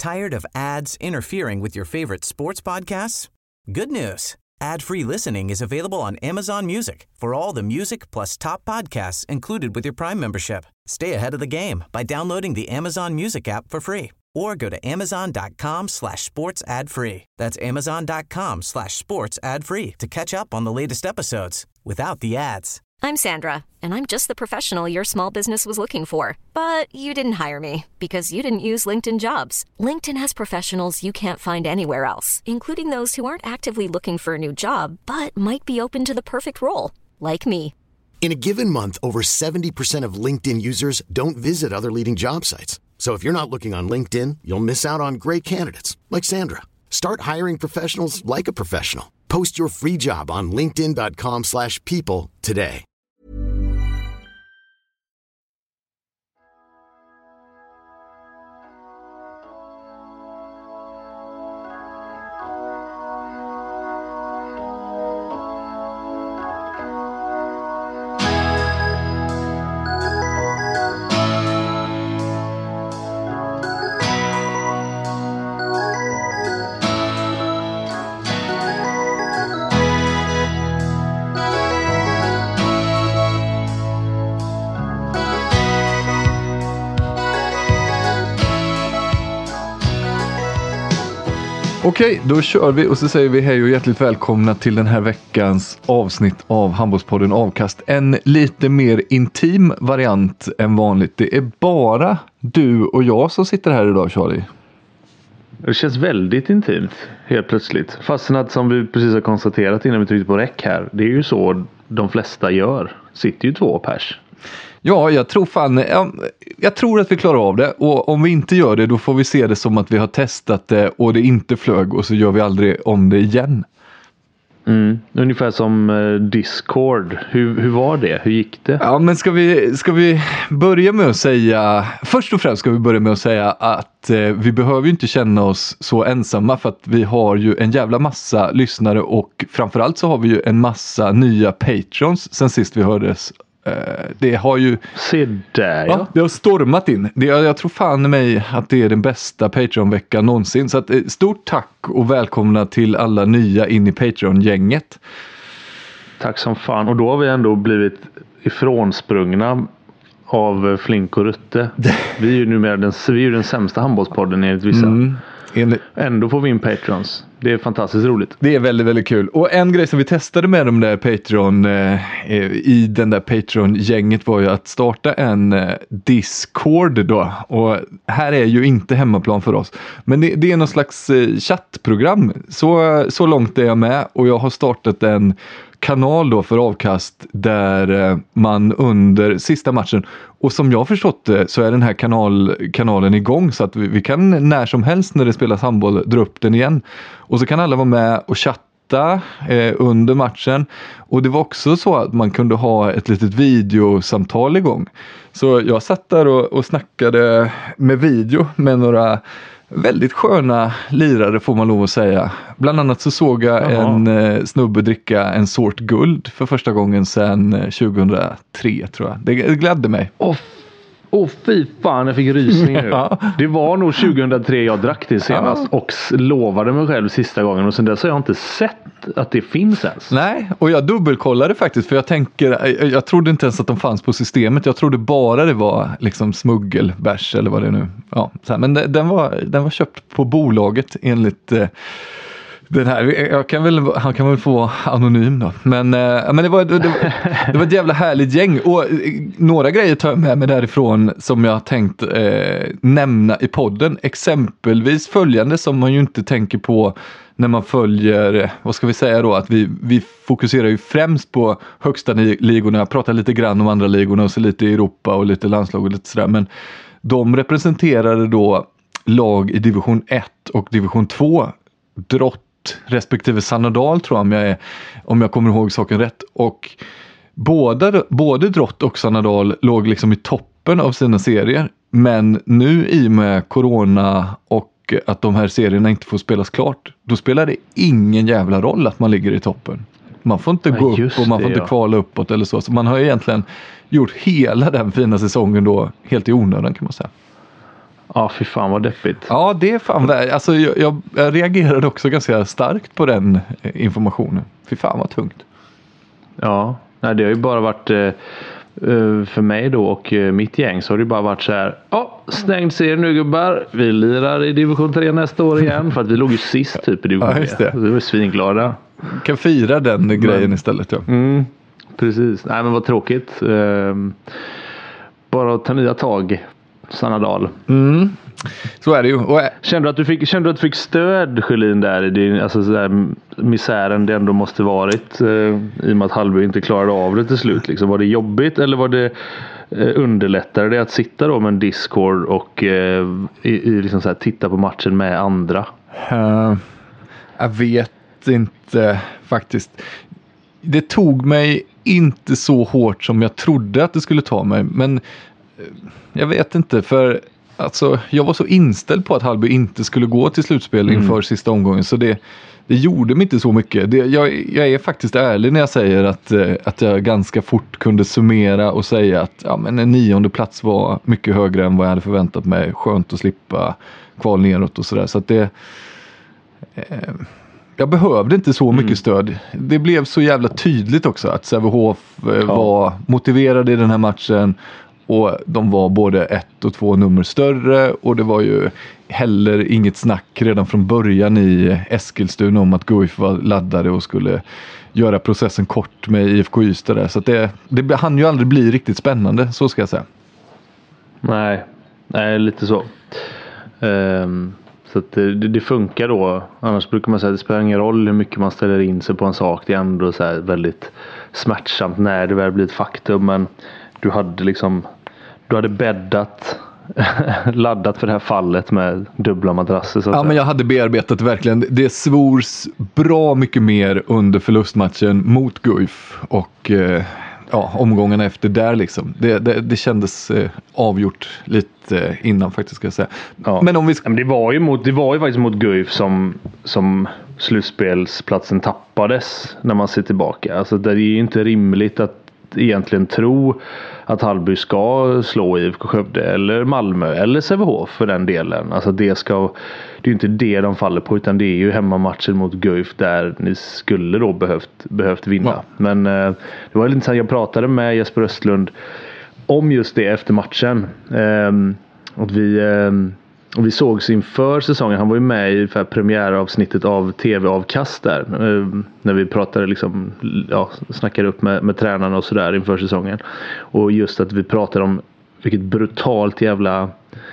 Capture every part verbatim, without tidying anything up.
Tired of ads interfering with your favorite sports podcasts? Good news. Ad-free listening is available on Amazon Music for all the music plus top podcasts included with your Prime membership. Stay ahead of the game by downloading the Amazon Music app for free or go to amazon.com slash sports ad free. That's amazon.com slash sports ad free to catch up on the latest episodes without the ads. I'm Sandra, and I'm just the professional your small business was looking for. But you didn't hire me because you didn't use LinkedIn Jobs. LinkedIn has professionals you can't find anywhere else, including those who aren't actively looking for a new job, but might be open to the perfect role, like me. In a given month, over seventy percent of LinkedIn users don't visit other leading job sites. So if you're not looking on LinkedIn, you'll miss out on great candidates like Sandra. Start hiring professionals like a professional. Post your free job on linkedin.com slash people today. Okej, då kör vi och så säger vi hej och hjärtligt välkomna till den här veckans avsnitt av Handbollspodden Avkast. En lite mer intim variant än vanligt. Det är bara du och jag som sitter här idag, Charlie. Det känns väldigt intimt, helt plötsligt. Fastän att, som vi precis har konstaterat innan vi tryckte på räck här, det är ju så de flesta gör. Sitter ju två pers. Ja, jag tror fan, jag, jag tror att vi klarar av det, och om vi inte gör det då får vi se det som att vi har testat det och det inte flög och så gör vi aldrig om det igen. Mm, ungefär som uh, Discord. Hur, hur var det? Hur gick det? Ja, men ska vi, ska vi börja med att säga, först och främst ska vi börja med att säga att eh, vi behöver ju inte känna oss så ensamma för att vi har ju en jävla massa lyssnare och framförallt så har vi ju en massa nya patrons sen sist vi hördes. Det har ju Se där, ja. Ja, det har stormat in. Det, jag, jag tror fan mig att det är den bästa Patreon-veckan någonsin. Så att, stort tack och välkomna till alla nya in i Patreon-gänget. Tack som fan. Och då har vi ändå blivit ifrånsprungna av Flink och Rutte. Vi är ju numera den, vi är ju den sämsta handbollspodden enligt vissa. Mm. Enligt... Ändå får vi in Patrons. Det är fantastiskt roligt. Det är väldigt, väldigt kul. Och en grej som vi testade med de där Patreon eh, i den där Patreon-gänget var ju att starta en eh, Discord då. Och här är ju inte hemmaplan för oss. Men det, det är någon slags eh, chattprogram. Så, så långt är jag med. Och jag har startat en kanal då för Avkast där eh, man under sista matchen, och som jag har förstått det så är den här kanal, kanalen igång så att vi, vi kan när som helst när det spelas handboll dra upp den igen. Och så kan alla vara med och chatta eh, under matchen. Och det var också så att man kunde ha ett litet videosamtal igång. Så jag satt där och, och snackade med video med några väldigt sköna lirare får man lov att säga. Bland annat så såg jag Jaha. en eh, snubbe dricka en sort guld för första gången sedan eh, tjugohundratre tror jag. Det, det glädde mig. Åh oh, fy fan, jag fick rysning nu. Ja. Det var nog tjugohundratre jag drack det senast ja. och lovade mig själv sista gången. Och sen dess har jag inte sett att det finns ens. Nej, och jag dubbelkollade faktiskt för jag tänker, jag, jag trodde inte ens att de fanns på systemet. Jag trodde bara det var liksom smuggelbärs eller vad det är nu. Ja, så här, men det, den, var, den var köpt på bolaget enligt... Eh, Den här, jag kan väl, han kan väl få anonym då. Men, äh, men det, var, det, det var ett jävla härligt gäng. Och äh, några grejer tar jag med mig därifrån som jag har tänkt äh, nämna i podden. Exempelvis följande som man ju inte tänker på när man följer, vad ska vi säga då, att vi, vi fokuserar ju främst på högsta ligorna. Jag pratar lite grann om andra ligorna och så lite i Europa och lite landslag och lite sådär. Men de representerade då lag i division ett och division två. Drott respektive Sannadal tror jag om jag, är, om jag kommer ihåg saken rätt. Och båda, både Drott och Sannadal låg liksom i toppen av sina serier. Men nu i och med corona och att de här serierna inte får spelas klart, då spelar det ingen jävla roll att man ligger i toppen. Man får inte ja, gå upp och man får det, inte ja. kvala uppåt eller så. Så man har egentligen gjort hela den fina säsongen då helt i onödan kan man säga. Ja, fy fan vad deppigt. Ja, det är fan värre. Alltså, jag, jag, jag reagerade också ganska starkt på den informationen. Fy fan vad tungt. Ja, nej, det har ju bara varit eh, för mig då och mitt gäng så har det bara varit så här. Ja, stängd serie nu gubbar. Vi lirar i division tre nästa år igen för att vi låg ju sist typ i division tre. Ja, just det. Vi var svinglada. Kan fira den men, grejen istället. Ja. Mm, precis. Nej, men vad tråkigt. Uh, bara att ta nya tag, Sanna Dahl. Mm. Så är det ju. Och, kände du att du fick, kände du att du fick stöd, Sjölin, där i din, alltså så där misären det ändå måste varit uh, i och med att Hallby inte klarade av det till slut? Liksom. Var det jobbigt eller var det uh, underlättare det att sitta då med en Discord och uh, i, i liksom så här, titta på matchen med andra? Uh, jag vet inte faktiskt. Det tog mig inte så hårt som jag trodde att det skulle ta mig, men jag vet inte, för alltså, jag var så inställd på att Hallby inte skulle gå till slutspel inför mm. sista omgången, så det, det gjorde mig inte så mycket. Det, jag, jag är faktiskt ärlig när jag säger att, att jag ganska fort kunde summera och säga att ja, men en nionde plats var mycket högre än vad jag hade förväntat mig. Skönt att slippa kval neråt och sådär, så att det eh, jag behövde inte så mycket mm. stöd. Det blev så jävla tydligt också att Sävehof eh, ja. var motiverade i den här matchen. Och de var både ett och två nummer större. Och det var ju heller inget snack redan från början i Eskilstuna om att Guif var laddade och skulle göra processen kort med I F K Ystad där. Så att det, det hann ju aldrig bli riktigt spännande, så ska jag säga. Nej, nej lite så. Um... Så att det, det funkar då. Annars brukar man säga att det spelar ingen roll hur mycket man ställer in sig på en sak. Det är ändå så här väldigt smärtsamt när det väl blir ett faktum. Men du hade liksom du hade bäddat laddat för det här fallet med dubbla madrasser. Så att ja, säga. Men jag hade bearbetat verkligen. Det svors bra mycket mer under förlustmatchen mot Guif och eh, ja, omgångarna efter där liksom. Det, det, det kändes eh, avgjort lite innan faktiskt, ska jag säga. Ja. Men om vi ska... Men det var ju mot det var ju faktiskt mot Guif som som slutspelsplatsen tappades när man ser tillbaka. Alltså det är ju inte rimligt att egentligen tro att Hallby ska slå I F K Skövde eller Malmö eller Sävehof för den delen. Alltså det ska det är ju inte det de faller på, utan det är ju hemmamatchen mot Guif där ni skulle då behövt behövt vinna. Ja. Men eh, det var lite så här, jag pratade med Jesper Östlund om just det efter matchen. Eh, och vi eh, och vi sågs inför säsongen. Han var ju med i för premiäravsnittet av T V-avkast där. Eh, när vi pratade liksom, ja, snackade upp med, med tränarna och sådär inför säsongen. Och just att vi pratade om vilket brutalt jävla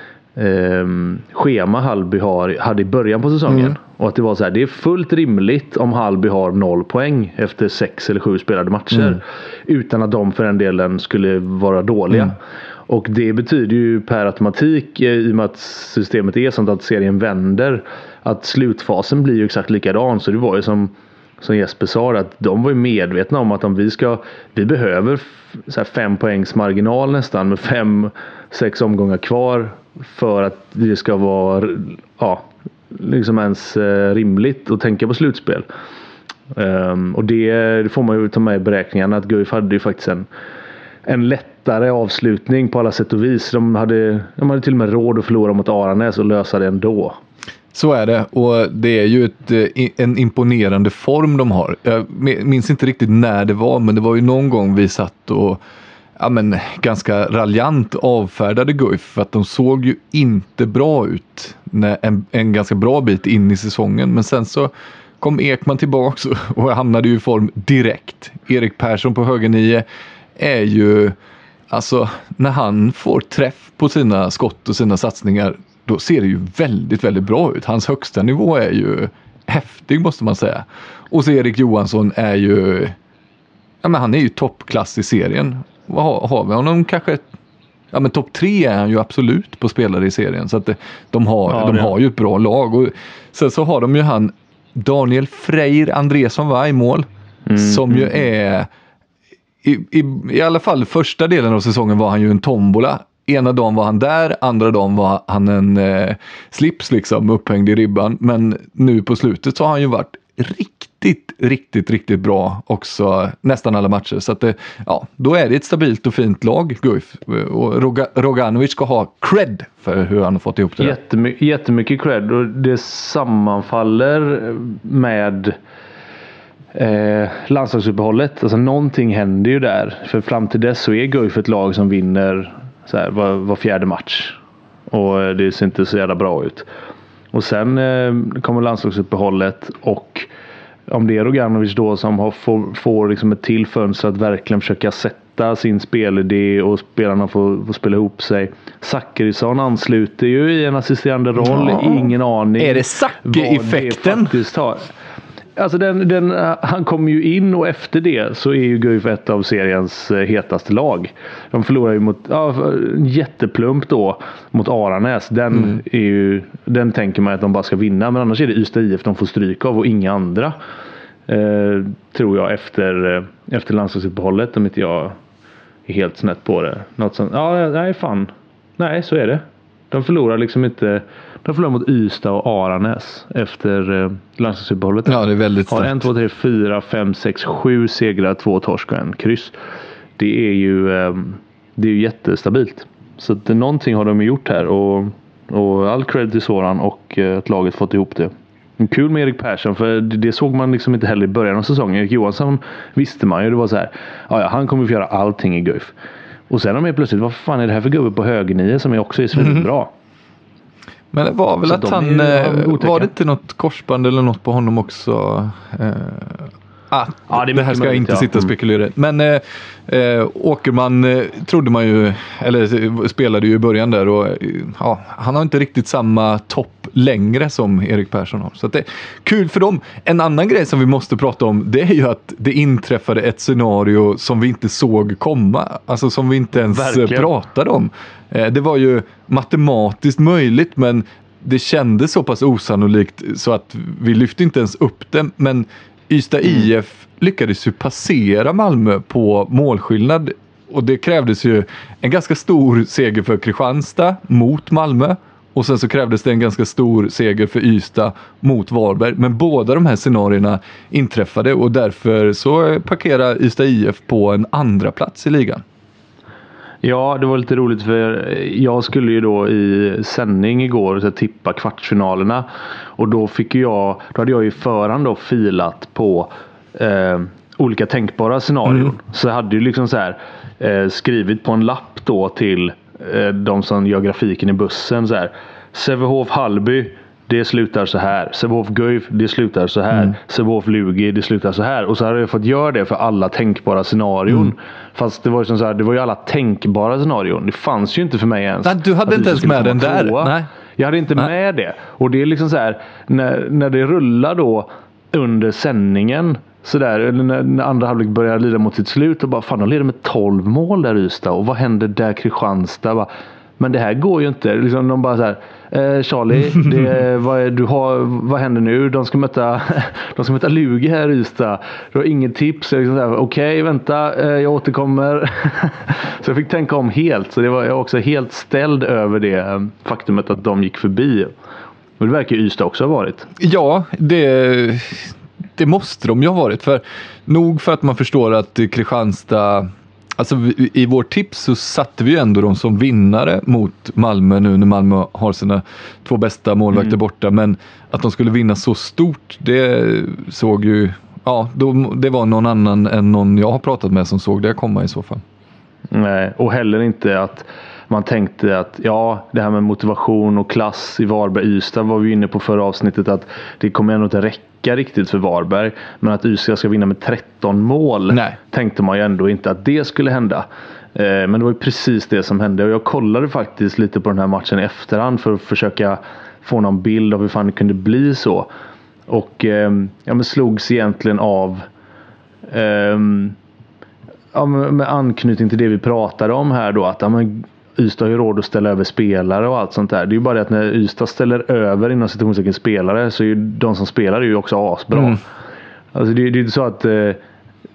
eh, schema Hallby har, hade i början på säsongen. Mm. Och att det var så här, det är fullt rimligt om Hallby har noll poäng efter sex eller sju spelade matcher. Mm. Utan att de för den delen skulle vara dåliga. Mm. Och det betyder ju per automatik, i och med att systemet är sånt att serien vänder, att slutfasen blir ju exakt likadan. Så det var ju som, som Jesper sa, att de var ju medvetna om att om vi ska, vi behöver så här fem poängs marginal nästan med fem, sex omgångar kvar för att det ska vara ja, liksom ens rimligt att tänka på slutspel. Um, och det, det får man ju ta med i beräkningarna, att Guif hade ju faktiskt en en lättare avslutning på alla sätt och vis. De hade, de hade till och med råd att förlora mot Aranäs och lösa det ändå. Så är det, och det är ju ett, en imponerande form de har. Jag minns inte riktigt när det var, men det var ju någon gång vi satt och ja, men, ganska raljant avfärdade Guif för att de såg ju inte bra ut när en, en ganska bra bit in i säsongen. Men sen så kom Ekman tillbaka och hamnade ju i form direkt. Erik Persson på höger nio är ju, alltså när han får träff på sina skott och sina satsningar, då ser det ju väldigt, väldigt bra ut. Hans högsta nivå är ju häftig, måste man säga. Och så Erik Johansson är ju, ja men han är ju toppklass i serien. Vad har, har vi honom kanske, ja men topp tre är han ju absolut på spelare i serien. Så att det, de, har, ja, de har ju ett bra lag. Och sen så har de ju han Daniel Freyr Andresson var i mål, mm, som ju är I, i, I alla fall första delen av säsongen var han ju en tombola. Ena dagen var han där, andra dagen var han en eh, slips liksom upphängd i ribban. Men nu på slutet så har han ju varit riktigt riktigt, riktigt, riktigt bra också nästan alla matcher. Så att det, ja, då är det ett stabilt och fint lag, Guif. Och Roga, Roganovic ska ha cred för hur han har fått ihop det. Jättemy- jättemycket cred, och det sammanfaller med eh, landslagsuppehållet. Alltså någonting händer ju där. För fram till dess så är Guif ett lag som vinner så här, var, var fjärde match. Och det ser inte så jävla bra ut. Och sen eh, kommer landslagsuppehållet, och om det är Roganovic då som har, får, får liksom ett till fönster att verkligen försöka sätta sin spelidé och spelarna får, får spela ihop sig. Zachrisson ansluter ju i en assisterande roll. Ja. Ingen aning. Är det Zacke-effekten? Alltså den, den, han kommer ju in, och efter det så är ju Guif ett av seriens hetaste lag. De förlorar ju mot ja, jätteplump då mot Aranäs. Den, mm. är ju, den tänker man att de bara ska vinna, men annars är det Ystad I F de får stryk av och inga andra. Eh, tror jag efter, efter landslagsuppehållet, om inte jag är helt snett på det. Något sånt. Ja, nej fan. Nej, så är det. De förlorar liksom inte. De förlorar mot Ystad och Aranäs efter eh, landslagsuppehållet. Ja, det är väldigt har en, två, tre, fyra, fem, sex, sju segrar, två torsk och en kryss. Det är ju eh, det är ju jättestabilt. Så att någonting har de gjort här, och, och all cred till Soran och eh, att laget fått ihop det. Kul med Erik Persson, för det, det såg man liksom inte heller i början av säsongen. Erik Johansson visste man ju, det var så här, ja, ja, han kommer att göra allting i Guif. Och sen har de plötsligt, vad fan är det här för gubbe på högernio som är också är så väldigt bra. Men det var väl så att han, är, var det inte något korsband eller något på honom också? Eh, ah, ja, det, det här ska jag inte ja. sitta och spekulera. Men eh, eh, Åkerman eh, trodde man ju, eller spelade ju i början där, och ja, han har inte riktigt samma topp längre som Erik Persson har. Så att det är kul för dem. En annan grej som vi måste prata om, det är ju att det inträffade ett scenario som vi inte såg komma. Alltså som vi inte ens Verkligen. pratade om. Eh, det var ju matematiskt möjligt, men det kändes så pass osannolikt så att vi lyfte inte ens upp det. Men Ystad I F lyckades ju passera Malmö på målskillnad, och det krävdes ju en ganska stor seger för Kristianstad mot Malmö, och sen så krävdes det en ganska stor seger för Ystad mot Varberg. Men båda de här scenarierna inträffade, och därför så parkerar Ystad I F på en andra plats i ligan. Ja, det var lite roligt, för jag skulle ju då i sändning igår så tippa kvartsfinalerna, och då fick jag, då hade jag ju förhand då filat på eh, olika tänkbara scenarion. Mm. Så jag hade ju liksom så här eh, skrivit på en lapp då till eh, de som gör grafiken i bussen så här: Sävehof Hallby, det slutar så här. Sävehof Guif, det slutar så här. Mm. Sävehof Lugi, det slutar så här. Och så hade jag fått göra det för alla tänkbara scenarion. Mm. Fast det var ju som så här, det var ju alla tänkbara scenarion. Det fanns ju inte för mig ens. Nej, du hade inte ens med den där. Nej. Jag hade inte Nej. med det. Och det är liksom så här, när, när det rullar då under sändningen så där, eller när, när andra halvlek börjar lida mot sitt slut, och bara fan, de leder med tolv mål där i Ystad. Och vad händer där Kristianstad? Bara, men det här går ju inte. Liksom de bara så här, eh, Charlie, det, vad, är, du har, vad händer nu? De ska möta, de ska möta Lugi här i Ystad. Du har inget tips. Liksom okej, okay, vänta, eh, jag återkommer. Så jag fick tänka om helt. Så det var jag också helt ställd över det eh, faktumet att de gick förbi. Och det verkar ju Ystad också ha varit. Ja, det, det måste de ju ha varit. För, nog för att man förstår att Kristianstad... Alltså i vår tips så satte vi ju ändå dem som vinnare mot Malmö nu när Malmö har sina två bästa målvakter mm. borta. Men att de skulle vinna så stort, det såg ju... Ja, då, det var någon annan än någon jag har pratat med som såg det komma i så fall. Nej, och heller inte att man tänkte att ja, det här med motivation och klass i Varberg, Ystad var vi inne på förra avsnittet, att det kommer ändå inte räcka riktigt för Varberg, men att Ystad ska vinna med tretton mål. Nej. Tänkte man ju ändå inte att det skulle hända. Eh, men det var ju precis det som hände, och jag kollade faktiskt lite på den här matchen i efterhand för att försöka få någon bild av hur fan det kunde bli så. Och eh, ja, men slogs egentligen av eh, ja, med anknytning till det vi pratade om här då, att ja, men Ystad har ju råd att ställa över spelare och allt sånt där. Det är ju bara det att när Ystad ställer över inom situationstecken spelare, så är ju de som spelar är ju också asbra. Mm. Alltså det, det är ju så att eh,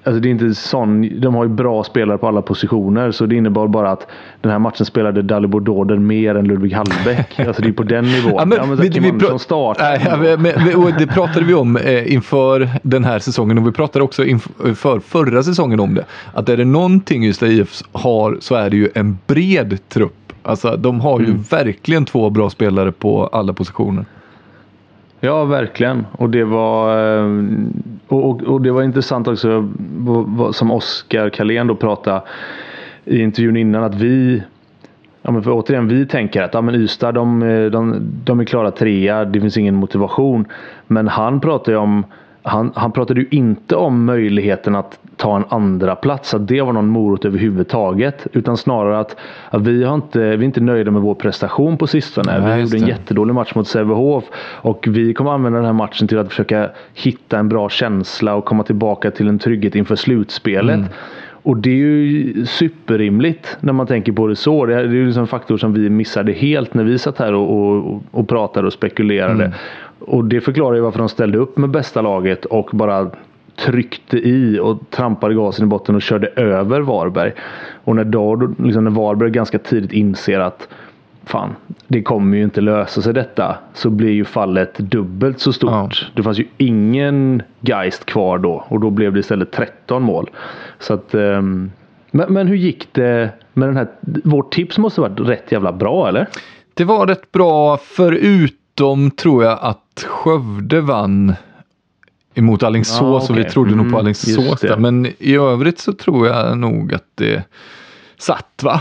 alltså det är inte sån, de har ju bra spelare på alla positioner, så det innebar bara att den här matchen spelade Dalibor Dåder mer än Ludvig Hallbäck. Alltså det är på den nivån. Ja, men, ja, men vi, vi pr- start. Nej, ja, men, men, det pratade vi om eh, inför den här säsongen, och vi pratade också inför förra säsongen om det. Att är det någonting Ystad I F har, så är det ju en bred trupp. Alltså de har ju mm. verkligen två bra spelare på alla positioner. Ja, verkligen. Och det var och, och det var intressant också som Oskar Karlén då pratade i intervjun innan, att vi ja, men för återigen, vi tänker att ja, men Ystad, de, de, de är klara trea, det finns ingen motivation. Men han pratade ju om Han, han pratade ju inte om möjligheten att ta en andra plats, att det var någon morot överhuvudtaget, utan snarare att, att vi, har inte, vi är inte nöjda med vår prestation på sistone. Nej, vi gjorde en jättedålig match mot Sävehof, och vi kommer använda den här matchen till att försöka hitta en bra känsla och komma tillbaka till en trygghet inför slutspelet. Mm. Och det är ju superrimligt när man tänker på det så. Det är ju liksom en faktor som vi missade helt när vi satt här och, och, och pratade och spekulerade. Mm. Och det förklarar ju varför de ställde upp med bästa laget och bara tryckte i och trampade gasen i botten och körde över Varberg. Och när, då, liksom när Varberg ganska tidigt inser att fan, det kommer ju inte lösa sig detta, så blir ju fallet dubbelt så stort. Ja. Det fanns ju ingen Geist kvar då, och då blev det istället tretton mål. Så att, um, men, men hur gick det med den här? Vårt tips måste ha varit rätt jävla bra, eller? Det var rätt bra, förutom tror jag att Skövde vann emot Alingsås, ja, okay. Och vi trodde mm, nog på Alingsås där. Men i övrigt så tror jag nog att det satt, va?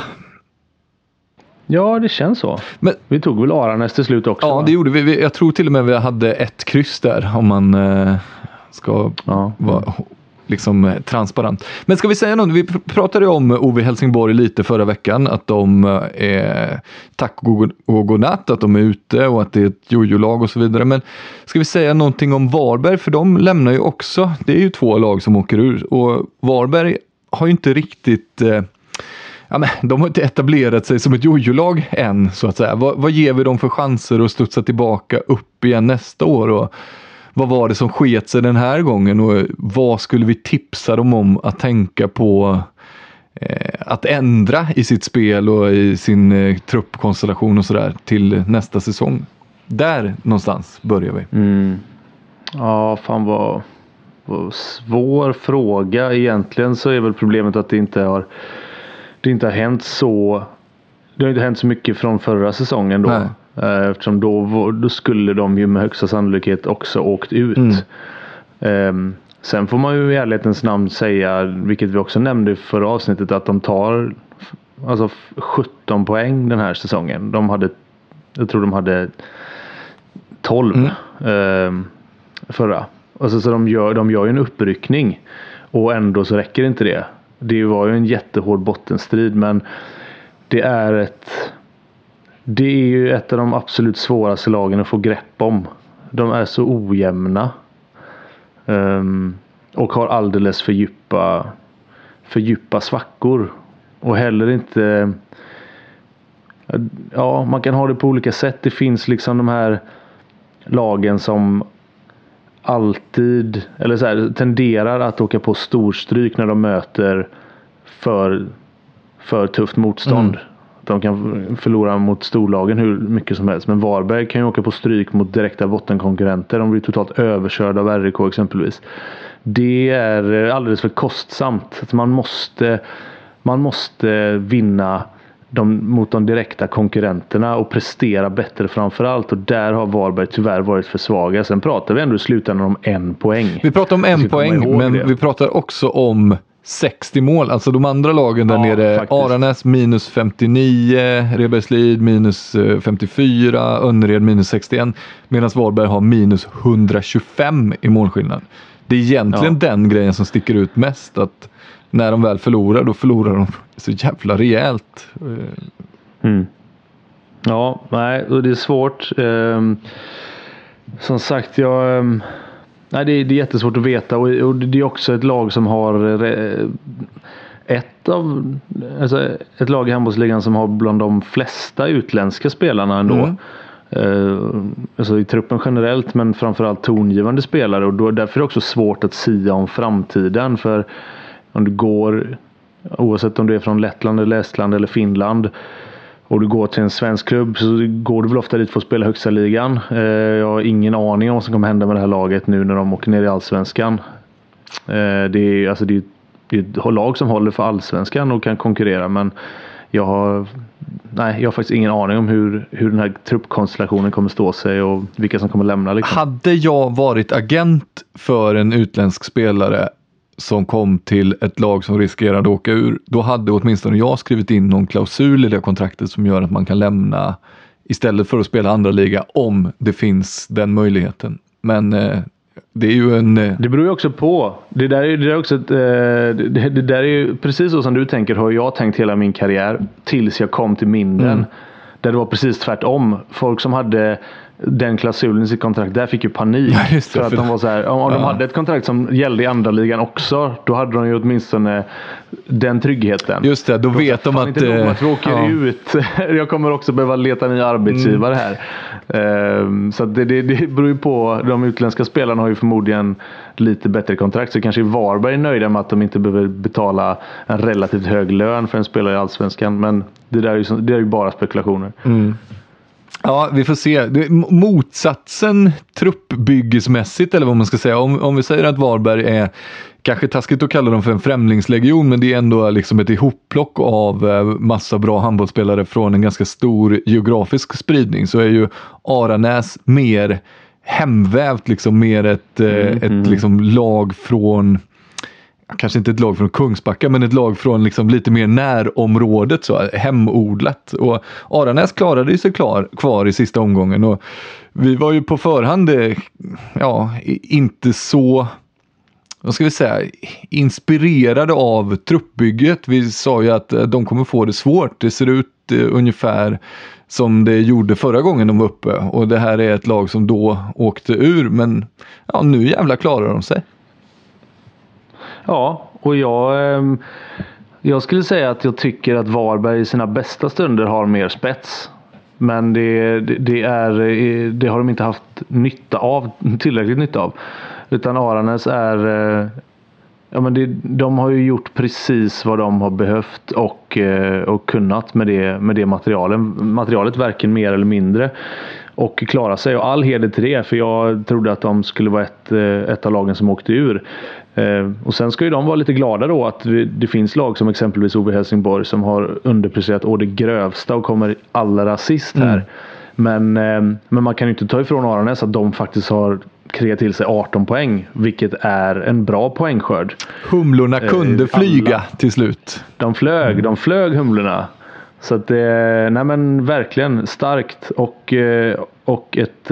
Ja, det känns så. Men vi tog väl Aranäs till slut också. Ja, va? Det gjorde vi. Jag tror till och med vi hade ett kryss där, om man eh, ska ja. vara liksom transparent. Men ska vi säga något? Vi pratade om O V Helsingborg lite förra veckan, att de är tack och godnatt, att de är ute och att det är ett jojo-lag och så vidare. Men ska vi säga någonting om Varberg? För de lämnar ju också, det är ju två lag som åker ur, och Varberg har ju inte riktigt eh, ja, men de har inte etablerat sig som ett jojo-lag än, så att säga. Vad, vad ger vi dem för chanser att studsa tillbaka upp igen nästa år, och vad var det som sket sig den här gången, och vad skulle vi tipsa dem om att tänka på eh, att ändra i sitt spel och i sin eh, truppkonstellation och sådär till nästa säsong? Där någonstans börjar vi. Mm. Ja, fan vad, vad svår fråga. Egentligen så är väl problemet att det inte har det inte har hänt så det har inte hänt så mycket från förra säsongen då. Nej. Eftersom då, då skulle de ju med högsta sannolikhet också åkt ut. Mm. Um, sen får man ju i ärlighetens namn säga, vilket vi också nämnde i förra avsnittet, att de tar alltså sjutton poäng den här säsongen. De hade, jag tror de hade tolv mm. um, förra. Alltså, så de gör, de gör ju en uppryckning, och ändå så räcker inte det. Det var ju en jättehård bottenstrid, men det är ett det är ju ett av de absolut svåraste lagen att få grepp om. De är så ojämna um, och har alldeles för djupa för djupa svackor, och heller inte, ja, man kan ha det på olika sätt. Det finns liksom de här lagen som alltid, eller så här, tenderar att åka på storstryk när de möter för, för tufft motstånd. Mm. De kan förlora mot storlagen hur mycket som helst. Men Varberg kan ju åka på stryk mot direkta bottenkonkurrenter. De blir totalt överkörda av R I K exempelvis. Det är alldeles för kostsamt. Att man måste, man måste vinna de, mot de direkta konkurrenterna och prestera bättre framförallt. Och där har Varberg tyvärr varit för svaga. Sen pratar vi ändå i slutändan om en poäng. Vi pratar om en poäng, men det. Vi pratar också om sextio mål. Alltså de andra lagen där ja, nere. Faktiskt. Aranäs minus femtionio, Rebergslid minus femtiofyra, Önnered minus sextioen. Medan Varberg har minus etthundratjugofem i målskillnad. Det är egentligen ja. den grejen som sticker ut mest. Att när de väl förlorar, då förlorar de så jävla rejält. Mm. Ja, nej, och det är svårt. Um, som sagt, jag... Um, nej, det är, det är jättesvårt att veta. Och, och det är också ett lag som har... Ett av... Alltså ett lag i handbollsligan som har bland de flesta utländska spelarna ändå. eh, alltså i truppen generellt, men framförallt tongivande spelare, och då, därför är det också svårt att sia om framtiden. För om du går, oavsett om du är från Lettland eller Estland eller Finland, och du går till en svensk klubb, så går du väl ofta dit för att spela högsta ligan. Eh, jag har ingen aning om vad som kommer hända med det här laget nu när de åker ner i allsvenskan. Eh, det är alltså det är, det är ett lag som håller för allsvenskan och kan konkurrera, men jag har, nej, jag har faktiskt ingen aning om hur, hur den här truppkonstellationen kommer stå sig och vilka som kommer lämna. Liksom. Hade jag varit agent för en utländsk spelare som kom till ett lag som riskerade att åka ur, då hade åtminstone jag skrivit in någon klausul i det kontraktet som gör att man kan lämna istället för att spela andra liga om det finns den möjligheten. Men eh, det är ju en... Eh... Det beror ju också på. Det där är, det där är också ett, eh, det, det där är ju precis så som du tänker, har jag tänkt hela min karriär tills jag kom till Minden. Mm. Där det var precis tvärtom. Folk som hade den klausulen i sitt kontrakt, där fick ju panik. Ja, just det, för att för de var så här, om ja. de hade ett kontrakt som gällde i andra ligan också, då hade de ju åtminstone den tryggheten. Just det, då de vet de att... Inte nog att vi åker ja. ut. Jag kommer också behöva leta nya arbetsgivare mm. här. Um, så det, det, det beror ju på. De utländska spelarna har ju förmodligen lite bättre kontrakt, så kanske Varberg är nöjda med att de inte behöver betala en relativt hög lön för en spelare i allsvenskan. Men det där är ju, det är ju bara spekulationer. Mm. Ja, vi får se. Motsatsen truppbyggesmässigt, eller vad man ska säga. Om, om vi säger att Varberg är, kanske taskigt att kalla dem för en främlingslegion, men det är ändå liksom ett ihopplock av massa bra handbollsspelare från en ganska stor geografisk spridning, så är ju Aranäs mer hemvävt, liksom mer ett, mm, ett mm. liksom lag från, kanske inte ett lag från Kungsbacka, men ett lag från liksom lite mer närområdet, så hemodlat. Och Aranäs klarade sig klar, kvar i sista omgången, och vi var ju på förhand ja, inte så, vad ska vi säga, inspirerade av truppbygget. Vi sa ju att de kommer få det svårt. Det ser ut ungefär som det gjorde förra gången de var uppe, och det här är ett lag som då åkte ur, men ja, nu jävla klarar de sig. Ja, och jag, jag skulle säga att jag tycker att Varberg i sina bästa stunder har mer spets. Men det, det, det, är, det har de inte haft nytta av, tillräckligt nytta av. Utan Aranäs är... Ja, men det, de har ju gjort precis vad de har behövt och, och kunnat med det, med det materialen. Materialet varken mer eller mindre. Och klara sig, och all heder till det, för jag trodde att de skulle vara ett, ett av lagen som åkte ur. Och sen ska ju de vara lite glada då att det finns lag som exempelvis O V Helsingborg som har underpresterat å det grövsta och kommer allra sist här. Mm. Men, men man kan ju inte ta ifrån Aranäs att de faktiskt har kreat till sig arton poäng, vilket är en bra poängskörd. Humlorna kunde eh, flyga alla. Till slut. De flög, mm. de flög humlorna. Så att det, nej men verkligen starkt, och, och ett,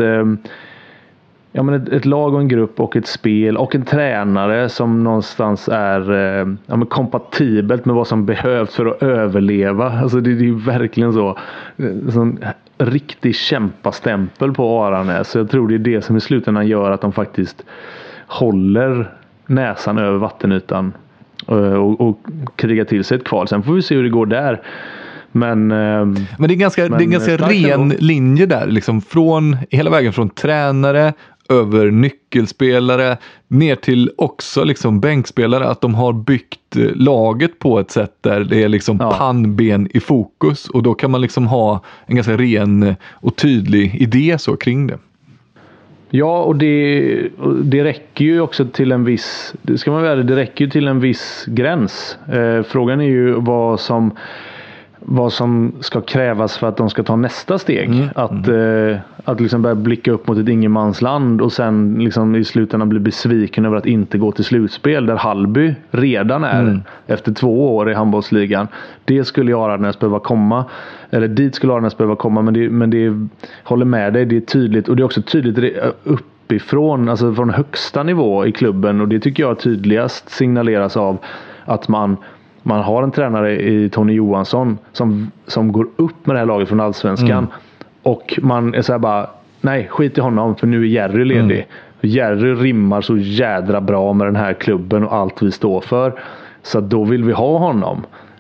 ja men ett, ett lag och en grupp och ett spel och en tränare som någonstans är ja men kompatibelt med vad som behövs för att överleva. Alltså det, det är ju verkligen så. Sån riktig kämpastämpel på Aranäs. Så jag tror det är det som i slutändan gör att de faktiskt håller näsan över vattenytan och, och krigar till sig ett kval. Sen får vi se hur det går där. Men, men det är ganska, men det är en ganska ren då. linje där. Liksom från, hela vägen från tränare över nyckelspelare ner till också liksom bänkspelare. Att de har byggt laget på ett sätt där det är liksom ja. pannben i fokus. Och då kan man liksom ha en ganska ren och tydlig idé så kring det. Ja, och det, det räcker ju också till en viss... Det ska man väl, det räcker ju till en viss gräns. Eh, frågan är ju vad som... vad som ska krävas för att de ska ta nästa steg. Mm. Att, mm. Eh, att liksom börja blicka upp mot ett ingenmansland och sen liksom i slutändan bli besviken över att inte gå till slutspel där Hallby redan är mm. efter två år i handbollsligan. Det skulle Aranäs behöva komma. Eller dit skulle Aranäs behöva komma. Men det, men det håller med dig. Det är tydligt. Och det är också tydligt uppifrån, alltså från högsta nivå i klubben. Och det tycker jag tydligast signaleras av att man Man har en tränare i Tony Johansson som, som går upp med det här laget från allsvenskan. Mm. Och man är så här bara, nej, skit i honom för nu är Jerry ledig. Mm. Jerry rimmar så jädra bra med den här klubben och allt vi står för. Så då vill vi ha honom.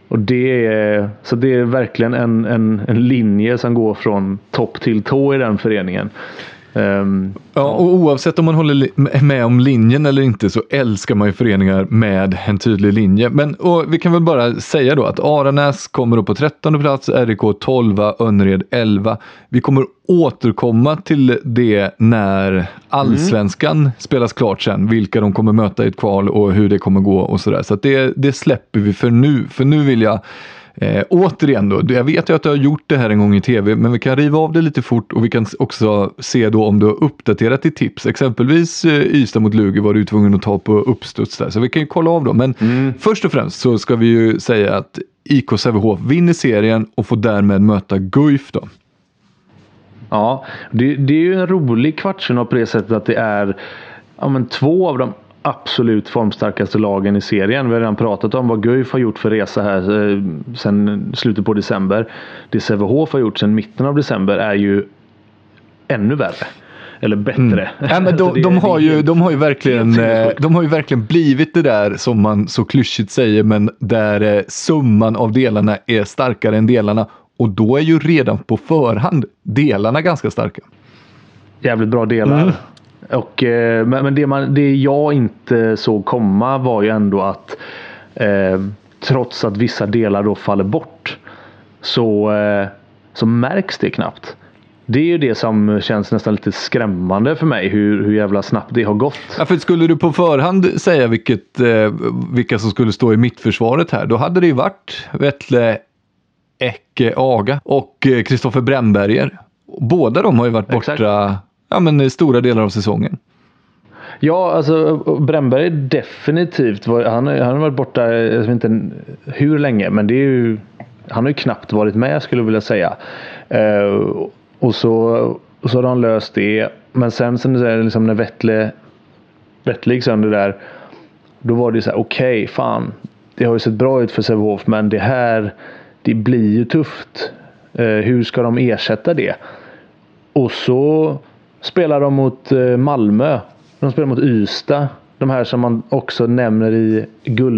Och det är, så det är verkligen en, en, en linje som går från topp till tå i den föreningen. Um, ja, och oavsett om man håller med om linjen eller inte så älskar man ju föreningar med en tydlig linje. Men och vi kan väl bara säga då att Aranäs kommer upp på trettonde plats, R I K tolva, Önnered elva. Vi kommer återkomma till det när allsvenskan mm. spelas klart sen, vilka de kommer möta i ett kval och hur det kommer gå och sådär. Så att det, det släpper vi för nu, för nu vill jag Eh, återigen då, jag vet ju att du har gjort det här en gång i tv, men vi kan riva av det lite fort och vi kan också se då om du har uppdaterat i tips. Exempelvis eh, Ystad mot Lugi var du tvungen att ta på uppstuds där, så vi kan ju kolla av dem. Men mm. först och främst så ska vi ju säga att I K Sävehof vinner serien och får därmed möta Guif då. Ja, det, det är ju en rolig kvartsfinal på det sättet att det är ja, men två av dem absolut formstarkaste lagen i serien. Vi har redan pratat om vad Guif har gjort för resa här eh, sen slutet på december. Det Sävehof har gjort sen mitten av december är ju ännu värre. Eller bättre. Mm. Ja, men de, de, har ju, de, har ju verkligen, de har ju verkligen blivit det där som man så klyschigt säger, men där summan av delarna är starkare än delarna. Och då är ju redan på förhand delarna ganska starka. Jävligt bra delar. Mm. Och, eh, men det, man, det jag inte såg komma var ju ändå att eh, trots att vissa delar då faller bort så, eh, så märks det knappt. Det är ju det som känns nästan lite skrämmande för mig, hur, hur jävla snabbt det har gått. Ja, för skulle du på förhand säga vilket, eh, vilka som skulle stå i mittförsvaret här, då hade det ju varit Vettle, Ecke, Aga och Kristoffer Brännberger. Båda de har ju varit borta. Exakt. Ja, men stora delar av säsongen. Ja, alltså Brännberg definitivt var, han, han har varit borta, jag vet inte hur länge, men det är ju, han har ju knappt varit med skulle jag vilja säga. Uh, och, så, och så har han löst det. Men sen, sen det liksom när Vettle Vettle gick sönder där, då var det så här: okej, okay, fan, det har ju sett bra ut för Sävehof, men det här, det blir ju tufft. Uh, hur ska de ersätta det? Och så spelar de mot Malmö. De spelar mot Ystad. De här som man också nämner i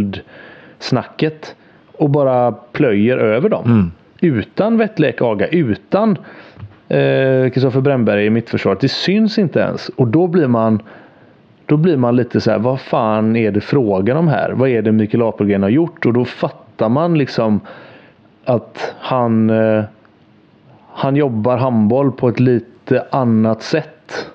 guldsnacket. Och bara plöjer över dem. Mm. Utan Vettle, Aga. Utan Kristoffer eh, Brännberg i mittförsvaret. Det syns inte ens. Och då blir man då blir man lite så här: vad fan är det frågan om här? Vad är det Mikael Apelgren har gjort? Och då fattar man liksom att han eh, han jobbar handboll på ett lite annat sätt.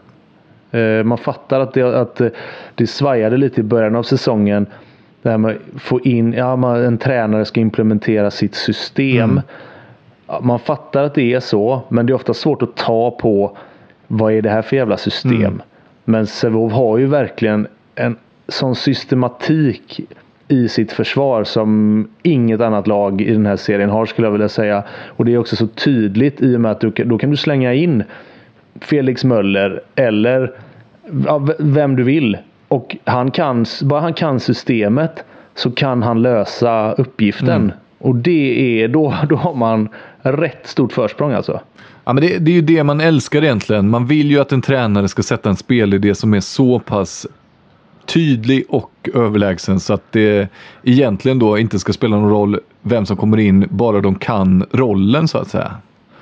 Man fattar att det, att det svajade lite i början av säsongen. Det här med att få in, ja, man, en tränare ska implementera sitt system. Mm. Man fattar att det är så, men det är ofta svårt att ta på vad är det här för jävla system. Mm. Men Sävehof har ju verkligen en sån systematik i sitt försvar som inget annat lag i den här serien har, skulle jag vilja säga. Och det är också så tydligt i och med att du, då kan du slänga in Felix Möller eller ja, vem du vill, och han kan, bara han kan systemet så kan han lösa uppgiften. Mm. Och det är då, då har man rätt stort försprång alltså. Ja, men det, det är ju det man älskar egentligen. Man vill ju att en tränare ska sätta en spelidé som är så pass tydlig och överlägsen så att det egentligen då inte ska spela någon roll vem som kommer in, bara de kan rollen så att säga.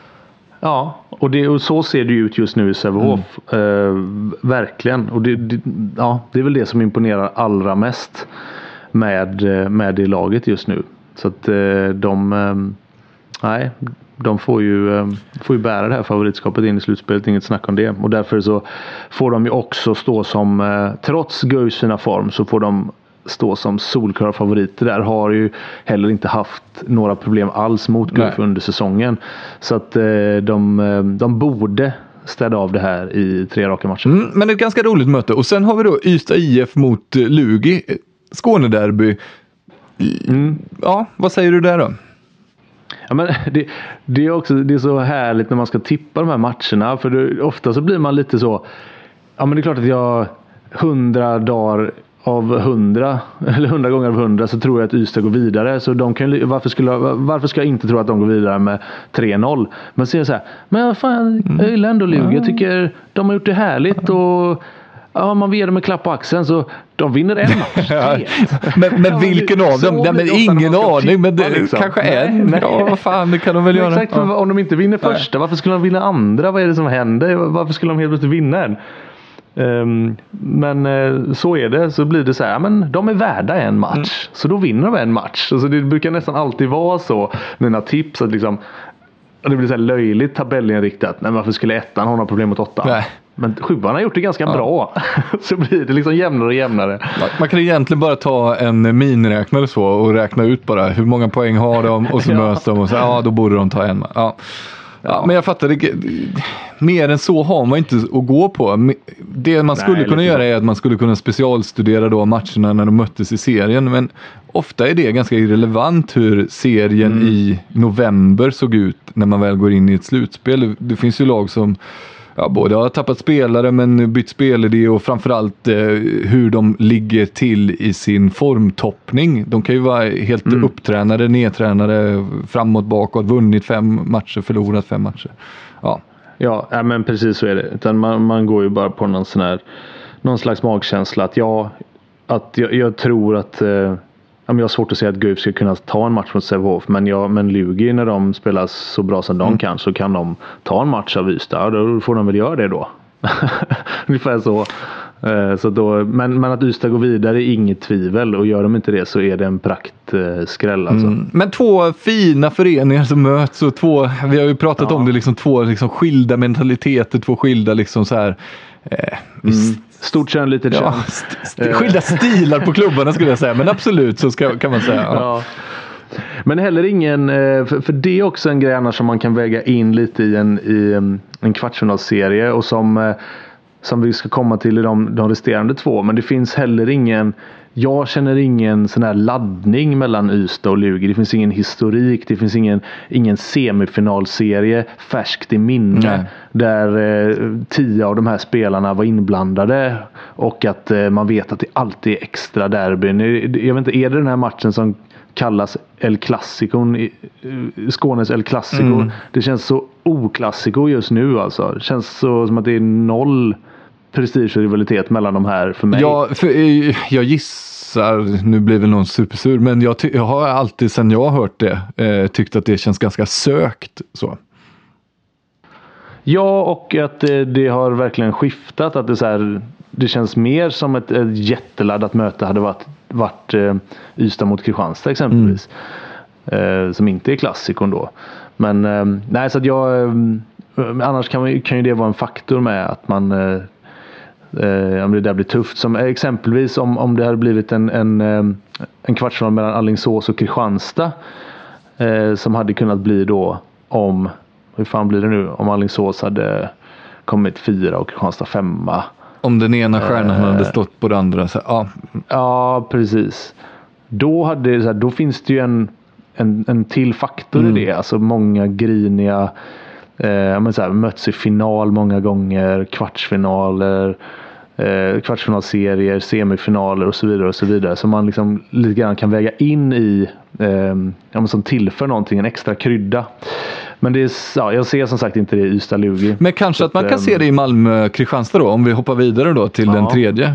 Ja, och, det, och så ser det ut just nu i Sävehof. Mm. Uh, verkligen. Och det, det, ja, det är väl det som imponerar allra mest med, med det laget just nu. Så att uh, de um, nej, de får ju, um, får ju bära det här favoritskapet in i slutspelet, inget snack om det. Och därför så får de ju också stå som, uh, trots Guifs sina form, så får de stå som solklara favoriter. Där har ju heller inte haft några problem alls mot Guif under säsongen. Så att eh, de, de borde städa av det här i tre raka matcher. Mm, men ett ganska roligt möte. Och sen har vi då Ystad I F mot Lugi. Skånederby. Mm. Ja, vad säger du där då? Ja, men det, det är också det är så härligt när man ska tippa de här matcherna. För det, ofta så blir man lite så, ja men det är klart att jag hundra dagar av hundra eller hundra gånger av hundra så tror jag att Ystad går vidare, så de kan, varför, skulle, varför ska jag inte tro att de går vidare med tre noll? Men ser så här, men fan, jag gillar ändå Lugi, jag tycker de har gjort det härligt och ja, man ger dem en klapp på axeln så de vinner en match. Ja. Men, men vilken av dem? Nej, men ingen aning. Men det, liksom. Kanske en. Nej, nej. Ja, vad fan, det kan de väl men göra. Exakt, ja. Om de inte vinner första, nej. Varför skulle de vinna andra? Vad är det som händer? Varför skulle de helt plötsligt vinna en? Um, men uh, så är det. Så blir det så här, men de är värda en match. Mm. Så då vinner de en match. Alltså, det brukar nästan alltid vara så. Mina tips att liksom, det blir så här löjligt tabellinriktat. Men varför skulle ettan ha några problem mot åttan? Nej. Men sjuan har gjort det ganska ja. bra. Så blir det liksom jämnare och jämnare. Man kan egentligen bara ta en miniräknare så och räkna ut bara hur många poäng har de och så ja. möts de och så ja, då borde de ta en. Ja. Ja, men jag fattar det. Mer än så har man inte att gå på. Det man skulle Nej, kunna göra är att man skulle kunna specialstudera då matcherna när de möttes i serien. Men ofta är det ganska irrelevant hur serien mm. i november såg ut när man väl går in i ett slutspel. Det finns ju lag som ja, både har tappat spelare men bytt spelidé och framförallt eh, hur de ligger till i sin formtoppning. De kan ju vara helt mm. upptränade, nedtränade, framåt, bakåt, vunnit fem matcher, förlorat fem matcher. Ja, ja, ja men precis så är det. Utan man, man går ju bara på någon sån här, någon slags magkänsla att, ja, att jag, jag tror att eh, jag har svårt att säga att Guif ska kunna ta en match mot Sävehof, men, jag, men Lugi när de spelar så bra som de mm. kan så kan de ta en match av Ystad. Då får de väl göra det då. Ungefär så. så då, men, men att Ystad går vidare är inget tvivel, och gör de inte det så är det en praktskräll alltså. Mm. Men två fina föreningar som möts och två, vi har ju pratat ja. om det, liksom två liksom skilda mentaliteter, två skilda liksom så här eh, mm. Stort kön, litet kön. Ja, st- skilda stilar på klubbarna skulle jag säga. Men absolut så ska, kan man säga. Ja. Ja. Men heller ingen, för, för det är också en grej annars som man kan väga in lite i en, i en kvartsfinalserie. Och som, som vi ska komma till i de, de resterande två. Men det finns heller ingen, jag känner ingen sån här laddning mellan Ystad och Lugi. Det finns ingen historik, det finns ingen, ingen semifinalserie färskt i minne. Nej. Där eh, tio av de här spelarna var inblandade. Och att eh, man vet att det alltid är extra derbyn. Jag vet inte, är det den här matchen som kallas El Clasico, Skånes El Clasico? Mm. Det känns så oklassiko just nu alltså. Det känns så som att det är noll prestige och rivalitet mellan de här för mig. Ja, för, jag gissar, nu blir väl någon supersur, men jag, ty- jag har alltid sedan jag har hört det eh, tyckt att det känns ganska sökt så. Ja, och att det, det har verkligen skiftat, att det, så här, det känns mer som ett, ett jätteladdat möte hade varit, varit eh, Ystad mot Kristianstad exempelvis. Mm. Eh, som inte är klassikon då. Men eh, nej, så att jag eh, annars kan, kan ju det vara en faktor med att man eh, eh, om det där blir tufft. Som exempelvis om, om det hade blivit en, en, en kvartsfinal mellan Alingsås och Kristianstad eh, som hade kunnat bli då om, hur fan blir det nu, om Alingsås hade kommit fyra och Kristianstad femma. Om den ena stjärnan eh, hade stått på den andra. Så, ja. ja, precis. Då, hade, så här, då finns det ju en, en, en till faktor mm. i det. Alltså många griniga eh, men så här, möts i final många gånger, kvartsfinaler, eh, kvartsfinalserier, semifinaler och så vidare och så vidare. Så man liksom lite grann kan väga in i eh, ja, men som tillför någonting, en extra krydda. Men det är, ja, jag ser som sagt inte det i Ystad-Lugi. Men kanske att man kan äm... se det i Malmö-Kristianstad då, om vi hoppar vidare då till ja. den tredje.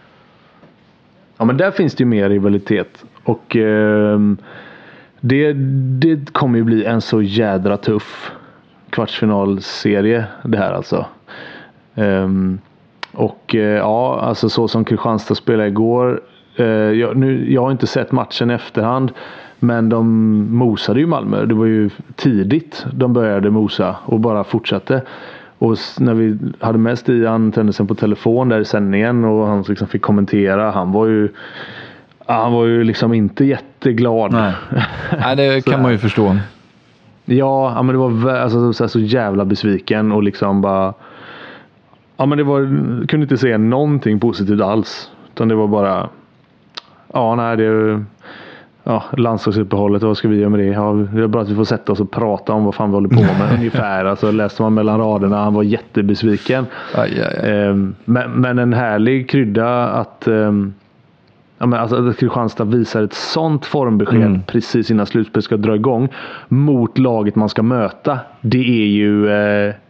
Ja, men där finns det ju mer rivalitet. Och eh, det, det kommer ju bli en så jädra tuff kvartsfinalserie det här alltså. Um, och uh, ja, alltså så som Kristianstad spelade igår. Uh, jag, nu, jag har inte sett matchen i efterhand, men de mosade ju Malmö. Det var ju tidigt de började mosa och bara fortsatte. Och när vi hade med Stian Tennesen på telefon där i sändningen och han liksom fick kommentera, han var ju han var ju liksom inte jätteglad. Nej, Nej det kan man ju förstå. Ja, men det var alltså, så, så jävla besviken och liksom bara ja, men det var, kunde inte se någonting positivt alls, utan det var bara ja, nej, det ja, landslagsuppehållet, vad ska vi göra med det? Ja, det är bra att vi får sätta oss och prata om vad fan vi håller på med ungefär. Alltså läste man mellan raderna, han var jättebesviken. Aj, aj, aj. Um, men, men en härlig krydda att um, ja, men alltså att Kristianstad visar ett sånt formbesked mm. precis innan slutspel ska dra igång mot laget man ska möta. Det är ju uh,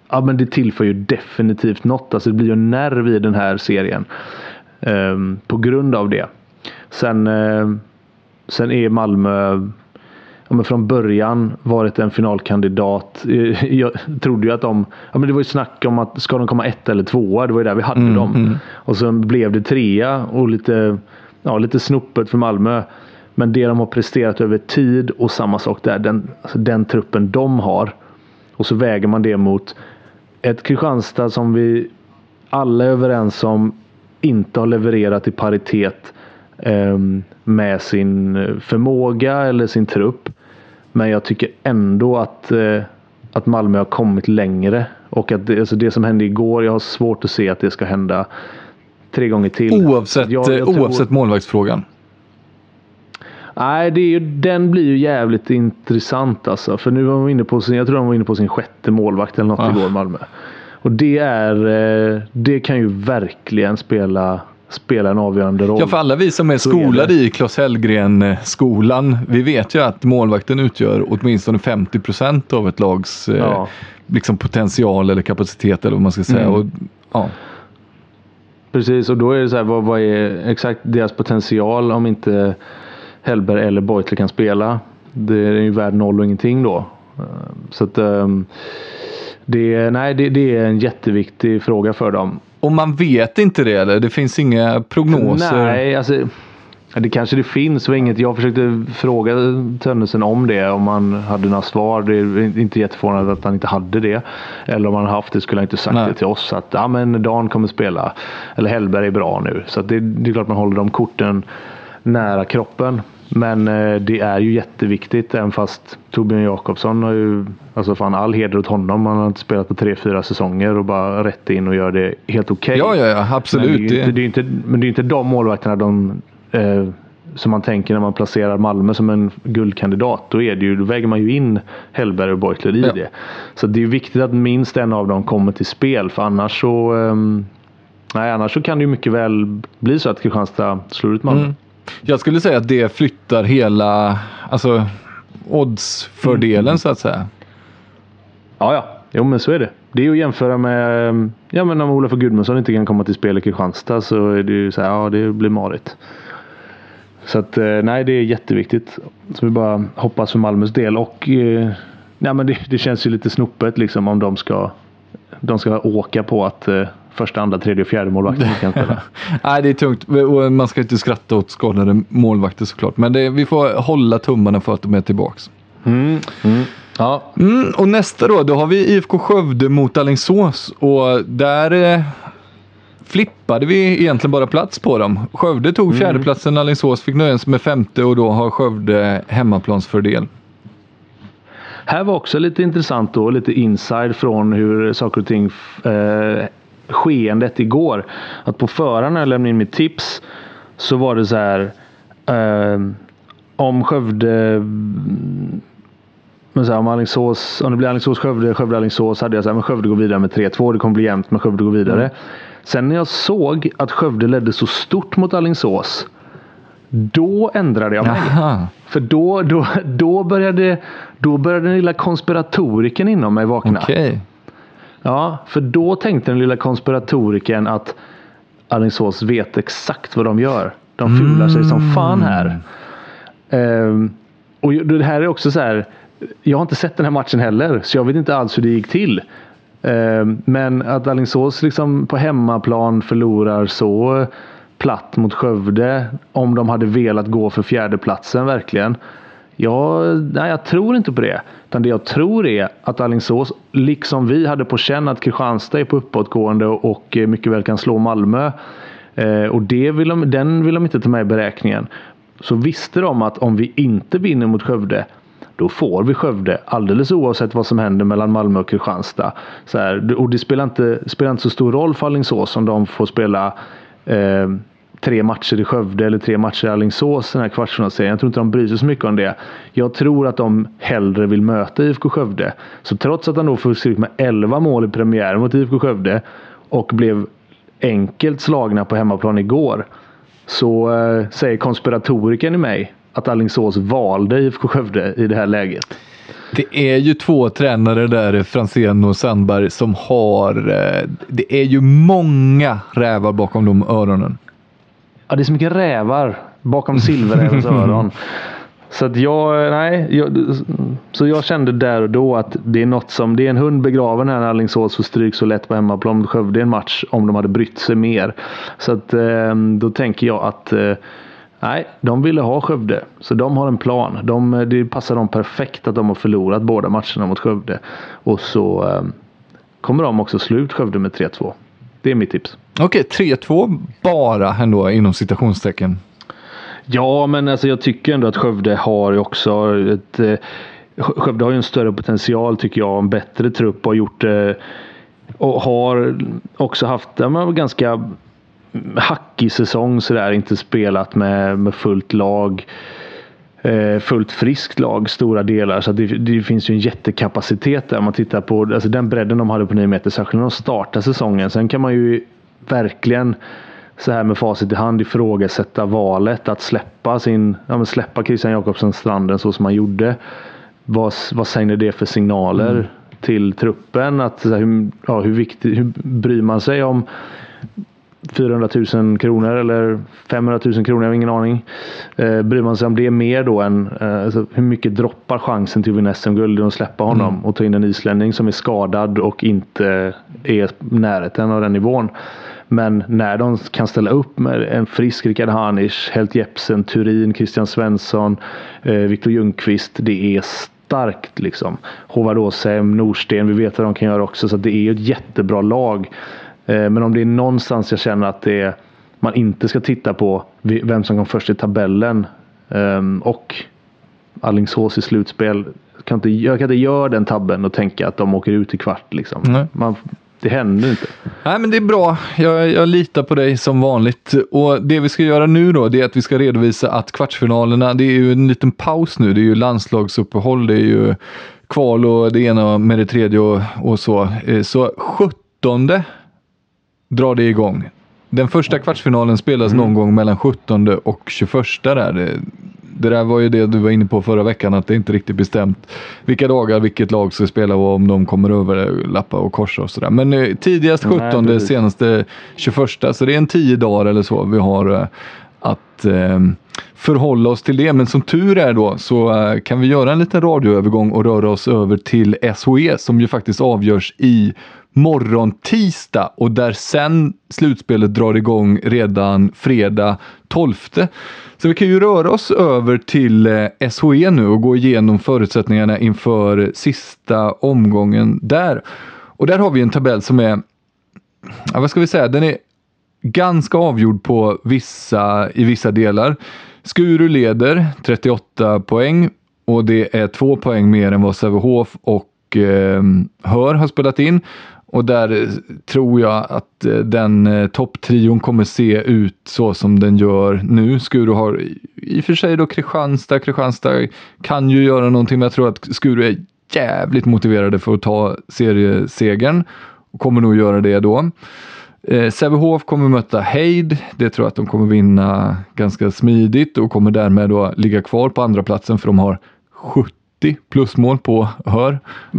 ja, men det tillför ju definitivt något. Alltså det blir ju en nerv i den här serien. Um, på grund av det. Sen, uh, sen är Malmö ja, men från början varit en finalkandidat. Jag trodde ju att de, ja, men det var ju snack om att ska de komma ett eller tvåa, det var ju där vi hade mm, dem. Mm. Och sen blev det trea och lite, ja, lite snoppet för Malmö. Men det de har presterat över tid och samma sak där, den, alltså den truppen de har. Och så väger man det mot ett Kristianstad som vi alla är överens om inte har levererat i paritet eh, med sin förmåga eller sin trupp. Men jag tycker ändå att, eh, att Malmö har kommit längre. Och att det, alltså det som hände igår, jag har svårt att se att det ska hända tre gånger till. Oavsett, jag, jag tror... oavsett målvaktsfrågan. Nej, det är ju, den blir ju jävligt intressant alltså. För nu var de inne på sin, jag tror de var inne på sin sjätte målvakt eller något ah. igår, Malmö. Och det är, det kan ju verkligen spela, spela en avgörande roll. Ja, för alla vi som är skolade i Claes Hellgren-skolan, vi vet ju att målvakten utgör åtminstone femtio procent av ett lags ja. liksom potential eller kapacitet eller vad man ska säga. Mm. Och, ja. Precis, och då är det så här, vad, vad är exakt deras potential om inte Hellberg eller Beutler kan spela? Det är ju värd noll och ingenting då. Så att det, nej, det, det är en jätteviktig fråga för dem. Och man vet inte det, eller? Det finns inga prognoser? Nej, alltså det kanske det finns och inget. Jag försökte fråga Tönnesen om det, om han hade några svar. Det är inte jätteförvånande att han inte hade det. Eller om han haft det skulle han inte sagt nej. Det till oss. Att ja, men Dan kommer spela. Eller Hellberg är bra nu. Så att det, det är klart man håller de korten nära kroppen. Men eh, det är ju jätteviktigt, även fast Torbjörn Jakobsson har ju, alltså fan all heder åt honom, han har inte spelat på tre, fyra säsonger och bara rätt in och gör det helt okej. Okay. Ja, ja, ja, absolut. Men det är ju inte, det är inte, men det är inte de målvakterna de, eh, som man tänker när man placerar Malmö som en guldkandidat. Då, är det ju, då väger man ju in Hellberg och Beutler i ja. det. Så det är viktigt att minst en av dem kommer till spel, för annars så, eh, nej, annars så kan det ju mycket väl bli så att Kristianstad slår ut Malmö. Mm. Jag skulle säga att det flyttar hela, alltså oddsfördelen mm. så att säga. Ja, ja. Jo, men så är det. Det är ju att jämföra med, ja, men om Olof Gudmundsson inte kan komma till spel i Kristianstad så är det ju så här, ja, det blir marigt. Så att, nej, det är jätteviktigt. Så vi bara hoppas för Malmös del. Och eh, nej, men det, det känns ju lite snoppet liksom om de ska, de ska åka på att eh, första, andra, tredje och fjärde målvakten kan spela. Nej, det är tungt. Och man ska inte skratta åt skadade målvakter såklart. Men det, vi får hålla tummarna för att de är tillbaks. Mm, mm. Ja. Mm, och nästa då, då har vi I F K Skövde mot Alingsås. Och där eh, flippade vi egentligen bara plats på dem. Skövde tog mm. fjärdeplatsen, Alingsås fick nöja sig med femte och då har Skövde hemmaplansfördel. Här var också lite intressant då, lite inside från hur saker och ting eh, skeendet igår. Att på förhand när jag lämnade in mitt tips så var det så här eh, om Skövde men så här, om Alingsås, om det blir Alingsås Skövde, Skövde Alingsås, hade jag sagt men Skövde går vidare med tre två, det kommer bli jämnt men Skövde går vidare. Mm. Sen när jag såg att Skövde ledde så stort mot Alingsås, då ändrade jag mig. Aha. För då, då, då började då började den lilla konspiratoriken inom mig vakna. Okay. Ja, för då tänkte den lilla konspiratoriken att Alingsås vet exakt vad de gör. De fular mm. sig som fan här. Um, och det här är också så här, jag har inte sett den här matchen heller, så jag vet inte alls hur det gick till. Um, men att Alingsås liksom på hemmaplan förlorar så platt mot Skövde, om de hade velat gå för fjärdeplatsen verkligen. Ja, nej, jag tror inte på det. Utan det jag tror är att Alingsås, liksom vi hade på känn att Kristianstad är på uppåtgående och mycket väl kan slå Malmö. Eh, och det vill de, den vill de inte ta med i beräkningen. Så visste de att om vi inte vinner mot Skövde, då får vi Skövde alldeles oavsett vad som händer mellan Malmö och Kristianstad. Så här, och det spelar inte, spelar inte så stor roll för Alingsås om de får spela eh, tre matcher i Skövde eller tre matcher i Alingsås den här kvartsfinalserien. Jag tror inte de bryr sig så mycket om det. Jag tror att de hellre vill möta I F K Skövde. Så trots att de då får stryk med elva mål i premiär mot I F K Skövde och blev enkelt slagna på hemmaplan igår, så äh, säger konspiratoriken i mig att Alingsås valde I F K Skövde i det här läget. Det är ju två tränare där, Franzén och Sandberg, som har... Det är ju många rävar bakom de öronen. Ja, det är så mycket rävar bakom silverrävens öron. Så att jag, nej, jag, så jag kände där och då att det är något som, det är en hund begraven här när Alingsås så stryk så lätt på hemmaplan. Skövde en match om de hade brytt sig mer. Så att då tänker jag att nej, de ville ha Skövde. Så de har en plan. De, det passar dem perfekt att de har förlorat båda matcherna mot Skövde. Och så um, kommer de också slut Skövde med tre två. Det är mitt tips. Okej, tre två bara ändå inom citationstecken. Ja, men alltså jag tycker ändå att Skövde har ju också ett... Eh, Skövde har ju en större potential tycker jag. En bättre trupp och gjort... Eh, och har också haft en ganska hackig säsong sådär. Inte spelat med, med fullt lag. Eh, fullt friskt lag, stora delar. Så det, det finns ju en jättekapacitet där. Om man tittar på alltså den bredden de hade på nio meter. Särskilt när de startar säsongen. Sen kan man ju verkligen... så här med facit i hand ifrågasätta valet att släppa sin ja, men släppa Christian Jakobsen Stranden så som man gjorde. Vad, vad säger det för signaler mm. till truppen? Att, så här, hur, ja, hur, viktigt, hur bryr man sig om fyrahundratusen kronor eller femhundratusen kronor? Jag har ingen aning. Eh, bryr man sig om det mer då än eh, alltså, hur mycket droppar chansen till att vinna S M-guld och släppa honom mm. och ta in en islänning som är skadad och inte är närheten av den nivån. Men när de kan ställa upp med en frisk Rickard Hanisch, Helt Jepsen, Turin, Christian Svensson, eh, Viktor Ljungqvist, det är starkt liksom. Håvard Åsem, Norsten, vi vet vad de kan göra också, så det är ett jättebra lag. Eh, men om det är någonstans jag känner att det är, man inte ska titta på vem som kom först i tabellen eh, och Alingsås i slutspel, kan inte, jag kan inte göra den tabben och tänka att de åker ut i kvart liksom. Mm. Man Det händer inte. Nej, men det är bra. Jag, jag litar på dig som vanligt. Och det vi ska göra nu då, det är att vi ska redovisa att kvartsfinalerna, det är ju en liten paus nu. Det är ju landslagsuppehåll, det är ju kval och det ena med det tredje och, och så. Så sjuttonde drar det igång. Den första kvartsfinalen spelas mm. någon gång mellan sjuttonde och tjugoförsta där. Det, det där var ju det du var inne på förra veckan, att det inte riktigt bestämt vilka dagar, vilket lag ska spela och om de kommer över lappa och korsa och sådär. Men eh, tidigast sjuttonde, Nej, senaste tjugoförsta, så det är en tio dagar eller så vi har eh, att eh, förhålla oss till det. Men som tur är då så eh, kan vi göra en liten radioövergång och röra oss över till S H E som ju faktiskt avgörs i morgon tisdag och där sen slutspelet drar igång redan fredag tolfte. Så vi kan ju röra oss över till S H E nu och gå igenom förutsättningarna inför sista omgången där. Och där har vi en tabell som är, ja, vad ska vi säga, den är ganska avgjord på vissa, i vissa delar. Skuru leder trettioåtta poäng och det är två poäng mer än vad Sävehof och eh, Hör har spelat in. Och där tror jag att den eh, topptrion kommer se ut så som den gör nu. Skuru har i och för sig då Kristianstad. Kristianstad kan ju göra någonting, men jag tror att Skuru är jävligt motiverade för att ta seriesegern. Och kommer nog göra det då. Eh, Sävehof kommer möta Heid. Det tror jag att de kommer vinna ganska smidigt och kommer därmed då ligga kvar på andra platsen för de har sjuttio plusmål på Hör.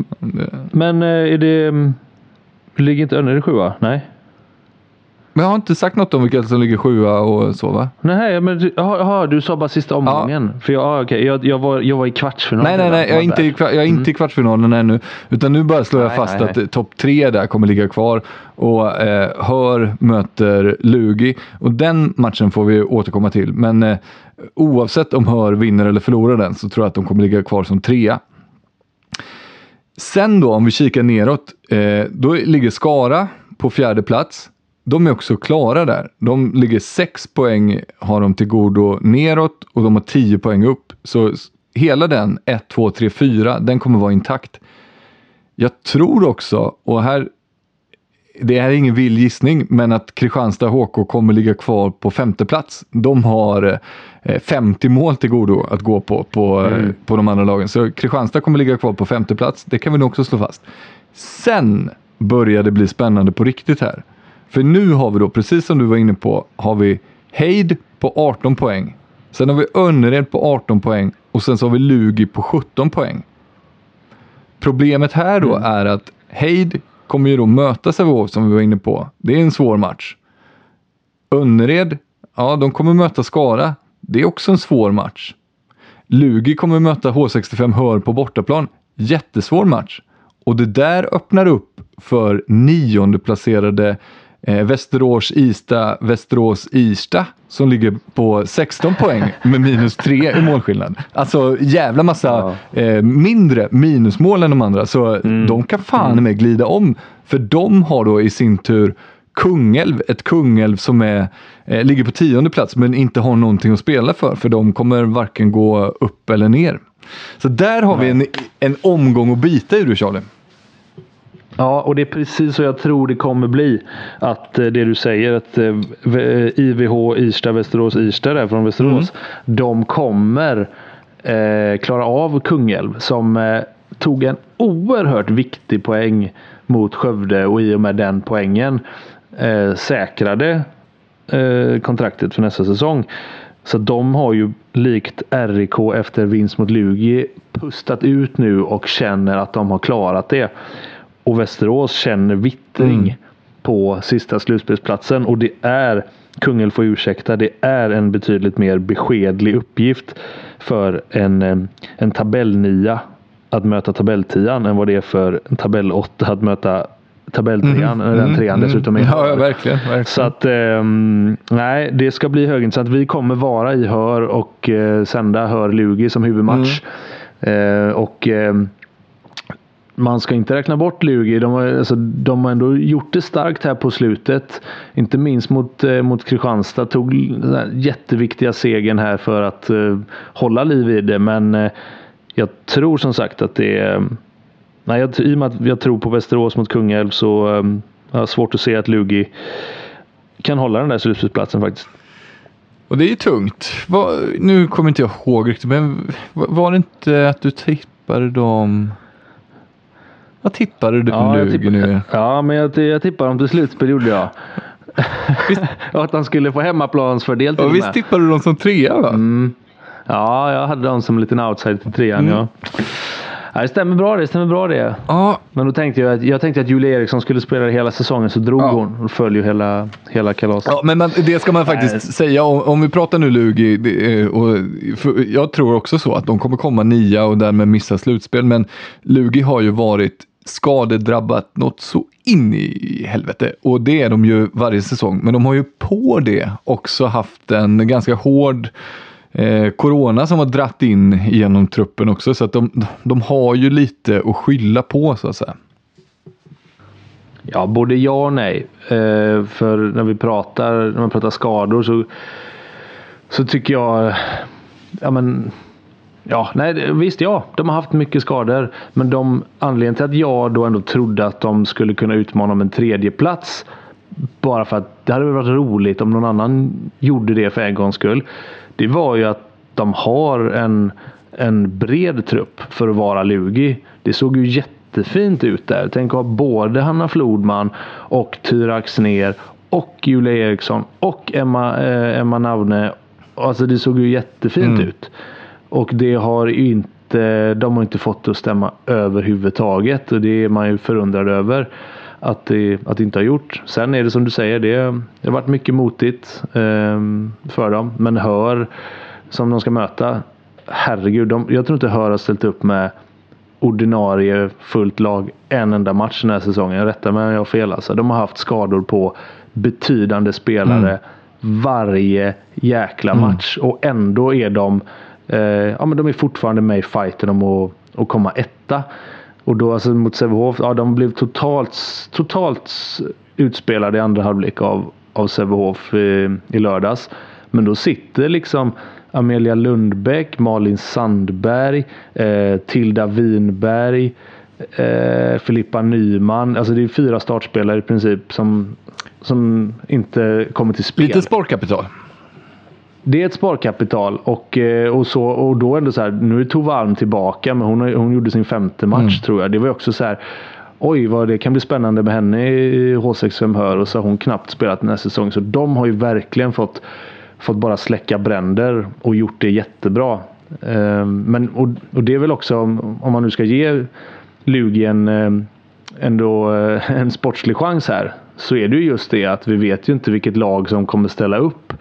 Men är det... Ligger inte Önnered sjua? Nej. Men jag har inte sagt något om vilka som ligger sjua och så, va? Nej, men du, aha, du sa bara sista omgången. Ja. För jag, okay, jag, jag, var, jag var i kvartsfinalen. Nej, nej, nej. Jag är inte i, jag är inte mm. i kvartsfinalen ännu. Utan nu bara slår jag nej, fast nej, nej. att topp tre där kommer ligga kvar. Och eh, Hör möter Lugi. Och den matchen får vi återkomma till. Men eh, oavsett om Hör vinner eller förlorar den så tror jag att de kommer ligga kvar som trea. Sen då, om vi kikar neråt, eh, då ligger Skara på fjärde plats. De är också klara där. De ligger sex poäng har de till godo neråt och de har tio poäng upp. Så hela den, ett, två, tre, fyra, den kommer vara intakt. Jag tror också, och här, det är ingen vild gissning, men att Kristianstad H K kommer ligga kvar på femte plats. De har eh, femtio mål till godo att gå på på, mm. eh, på de andra lagen. Så Kristianstad kommer ligga kvar på femte plats. Det kan vi nog också slå fast. Sen börjar det bli spännande på riktigt här. För nu har vi då, precis som du var inne på, har vi Heid på arton poäng. Sen har vi Önnered på arton poäng. Och sen så har vi Lugi på sjutton poäng. Problemet här då mm. är att Heid kommer ju då möta Sävehof som vi var inne på. Det är en svår match. Önnered, ja de kommer möta Skara. Det är också en svår match. Lugi kommer möta H sextiofem Hör på bortaplan. Jättesvår match. Och det där öppnar upp för nionde placerade eh, Västerås Ista Västerås Irsta som ligger på sexton poäng med minus tre i målskillnad. Alltså jävla massa ja. eh, mindre minusmål än de andra. Så mm. de kan fan mm. med glida om. För de har då i sin tur Kungälv, ett Kungälv som är, eh, ligger på tionde plats men inte har någonting att spela för. För de kommer varken gå upp eller ner. Så där har Nej. vi en, en omgång att bita i, du Charlie. Ja, och det är precis så jag tror det kommer bli. Att eh, det du säger, att eh, I V H Irsta, Västerås Irsta där från Västerås, mm. de kommer eh, klara av Kungälv som eh, tog en oerhört viktig poäng mot Skövde och i och med den poängen eh, säkrade eh, kontraktet för nästa säsong. Så de har ju likt R I K efter vinst mot Lugi pustat ut nu och känner att de har klarat det. Och Västerås känner vittring mm. på sista slutspelsplatsen. Och det är, Kungälv får ursäkta, det är en betydligt mer beskedlig uppgift för en, en tabellnia att möta tabelltian än vad det är för en tabell åtta att möta tabelltrean, mm, den trean mm, dessutom är. Ja, ja, verkligen, verkligen. Så att eh, nej, det ska bli högintressant. Vi kommer vara i Hör och eh, sända Hör Lugi som huvudmatch. Mm. Eh, och eh, man ska inte räkna bort Lugi. De har, alltså, de har ändå gjort det starkt här på slutet. Inte minst mot, eh, mot Kristianstad. Tog den här jätteviktiga segern här för att eh, hålla liv i det. Men eh, jag tror som sagt att det är... Nej, jag, i och med att jag tror på Västerås mot Kungälv så um, jag har svårt att se att Lugi kan hålla den där slutspelsplatsen faktiskt. Och det är ju tungt. Var, nu kommer inte jag ihåg riktigt, men var, var det inte att du tippade dem... Vad tippade du på ja, Lugi tippade, nu? Ja, men jag, jag tippade dem till slutspel gjorde jag. Och att han skulle få hemmaplansfördel till och visst tippade du dem som trea va? Mm. Ja, jag hade dem som en liten outside till trean, mm. ja. Ja, det stämmer bra det, stämmer bra det. Ja. Men då tänkte jag att, jag tänkte att Julia Eriksson skulle spela hela säsongen, så drog ja. hon och följer hela, hela kalaset. Ja, men man, det ska man faktiskt Nej. säga. Om, om vi pratar nu Lugi, det, och, för, jag tror också så att de kommer komma nia och därmed missa slutspel. Men Lugi har ju varit skadedrabbat något så in i helvete. Och det är de ju varje säsong. Men de har ju på det också haft en ganska hård... Eh, corona som har dratt in genom truppen också, så att de, de har ju lite att skylla på så att säga. Ja, både ja och nej. Eh, för när vi pratar när man pratar skador så så tycker jag ja men ja, nej visst ja, de har haft mycket skador, men de anledningen till att jag då ändå trodde att de skulle kunna utmana om en tredje plats bara för att det hade varit roligt om någon annan gjorde det för en gångs skull. Det var ju att de har en, en bred trupp för att vara Lugi. Det såg ju jättefint ut där. Tänk att ha både Hanna Flodman och Tyra Axner och Julia Eriksson och Emma, eh, Emma Navne. Alltså det såg ju jättefint mm. ut. Och det har inte, de har inte fått det att stämma överhuvudtaget. Och det är man ju förundrad över att det, att det inte har gjort. Sen är det som du säger, det, det har varit mycket motigt eh, för dem. Men Hör som de ska möta, herregud, de, jag tror inte Hör har ställt upp med ordinarie fullt lag en enda match den här säsongen. Rätta mig om jag har fel alltså. De har haft skador på betydande spelare mm. varje jäkla match. Mm. Och ändå är de eh, ja, men de är fortfarande med i fighten om att, att komma etta. Och då alltså mot Sävehof, ja de blev totalt totalt utspelade i andra halvlek av, av Sävehof i, i lördags. Men då sitter liksom Amelia Lundbäck, Malin Sandberg, eh, Tilda Winberg, eh, Filippa Nyman. Alltså det är fyra startspelare i princip som, som inte kommer till spel. Lite sparkapital. Det är ett sparkapital och, och, så, och då ändå så här, nu är Tova Alm tillbaka, men hon, hon gjorde sin femte match mm. tror jag. Det var också så här, oj vad det kan bli spännande med henne i H sextiofem Hör, och så har hon knappt spelat den här säsongen. Så de har ju verkligen fått, fått bara släcka bränder och gjort det jättebra. Men, och, och det är väl också, om, om man nu ska ge Lugi en, ändå en sportslig chans här, så är det ju just det att vi vet ju inte vilket lag som kommer ställa upp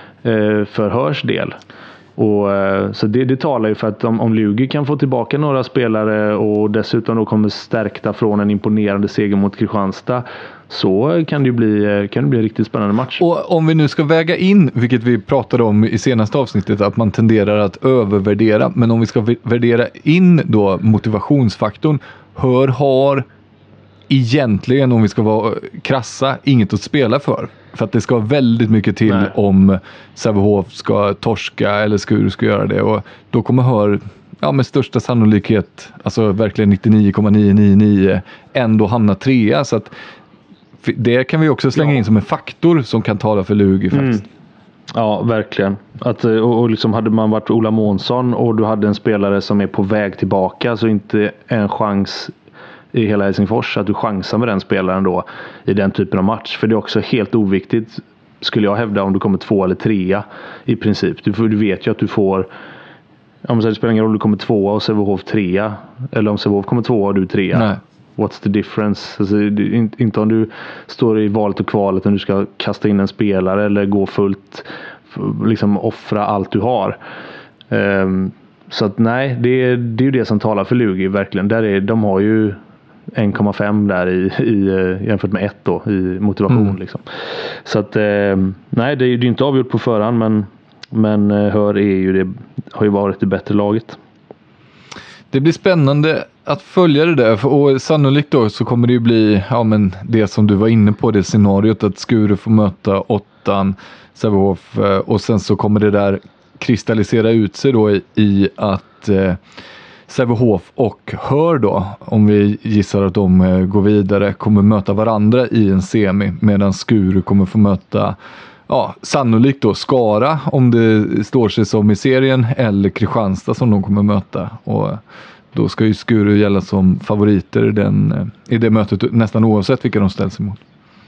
för Hörs del. Och, så det, det talar ju för att om, om Lugi kan få tillbaka några spelare och dessutom då kommer stärkta från en imponerande seger mot Kristianstad, så kan det ju bli, kan det bli en riktigt spännande match. Och om vi nu ska väga in, vilket vi pratade om i senaste avsnittet, att man tenderar att övervärdera, men om vi ska värdera in då motivationsfaktorn, Hör har egentligen, om vi ska vara krassa, inget att spela för. För att det ska väldigt mycket till. Nej. Om Sävehof ska torska eller Skuru ska göra det. Och då kommer Hör, ja, med största sannolikhet, alltså verkligen nittionio komma nio nio nio, ändå hamna trea. Så att det kan vi också slänga ja. in som en faktor som kan tala för Lugi faktiskt. Mm. Ja, verkligen. Att, och, och liksom hade man varit Ola Månsson och du hade en spelare som är på väg tillbaka, så inte en chans i hela Helsingfors att du chansar med den spelaren då i den typen av match. För det är också helt oviktigt, skulle jag hävda, om du kommer två eller trea i princip. Du, du vet ju att du får, om det spelar ingen roll om du kommer tvåa och Sävehof trea, eller om Sävehof kommer tvåa och du trea. Nej. What's the difference? Alltså, inte om du står i valet och kvalet, om du ska kasta in en spelare eller gå fullt, liksom offra allt du har. Um, så att nej, det är, det är ju det som talar för Lugi verkligen. Där är, de har ju en komma fem där i, i, jämfört med ett då i motivation. Mm. Liksom. Så att um, nej, det är ju inte avgjort på förhand, men, men Hör är ju det, har ju varit det bättre laget. Det blir spännande att följa det där, och sannolikt då så kommer det ju bli, ja, men det som du var inne på, det scenariot att Skuru får möta åttan, Sävehof, och sen så kommer det där kristallisera ut sig då i, i att eh, Sävehof och Hör då, om vi gissar att de eh, går vidare, kommer möta varandra i en semi, medan Skuru kommer få möta, ja, sannolikt då Skara om det står sig som i serien, eller Kristianstad som de kommer möta. Och då ska ju Skuru gälla som favoriter i, den, i det mötet, nästan oavsett vilka de ställs emot.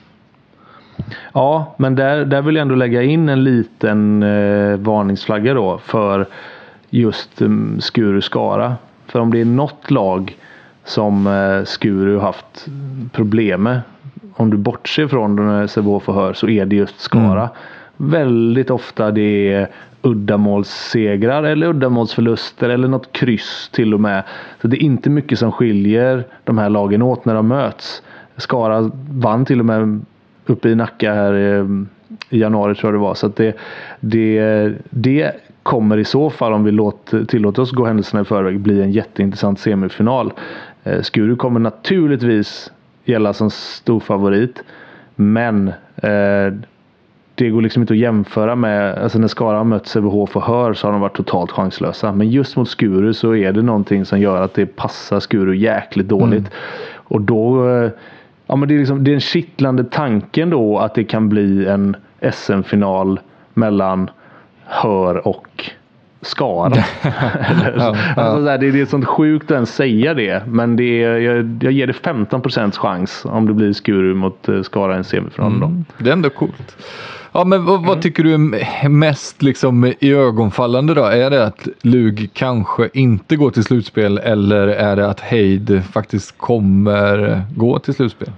Ja, men där, där vill jag ändå lägga in en liten eh, varningsflagga då för just um, Skuru Skara. För om det är något lag som eh, Skuru haft problem med, om du bortser från den Sävehof och Hör, så är det just Skara. Mm. Väldigt ofta det är uddamålssegrar eller uddamålsförluster eller något kryss till och med. Så det är inte mycket som skiljer de här lagen åt när de möts. Skara vann till och med uppe i Nacka här i januari, tror jag det var. Så att det, det, det kommer i så fall, om vi låter, tillåter oss gå händelserna i förväg, bli en jätteintressant semifinal. Skuru kommer naturligtvis gälla som stor favorit, men eh, det går liksom inte att jämföra med, alltså när Skara har mött Sävehof och Hör så har de varit totalt chanslösa, men just mot Skuru så är det någonting som gör att det passar Skuru jäkligt dåligt. Mm. Och då eh, ja, men det är liksom, det är en kittlande tanken då att det kan bli en S M-final mellan Hör och Skara. ja, ja. Alltså, det är ett sånt sjukt att ens säga det, men det är, jag, jag ger det femton procent chans om det blir Skuru mot Skara i en semifinal. Mm. Det är ändå coolt. Ja, men vad, vad tycker du är mest liksom i ögonfallande då? Är det att Lug kanske inte går till slutspel, eller är det att Heid faktiskt kommer gå till slutspel?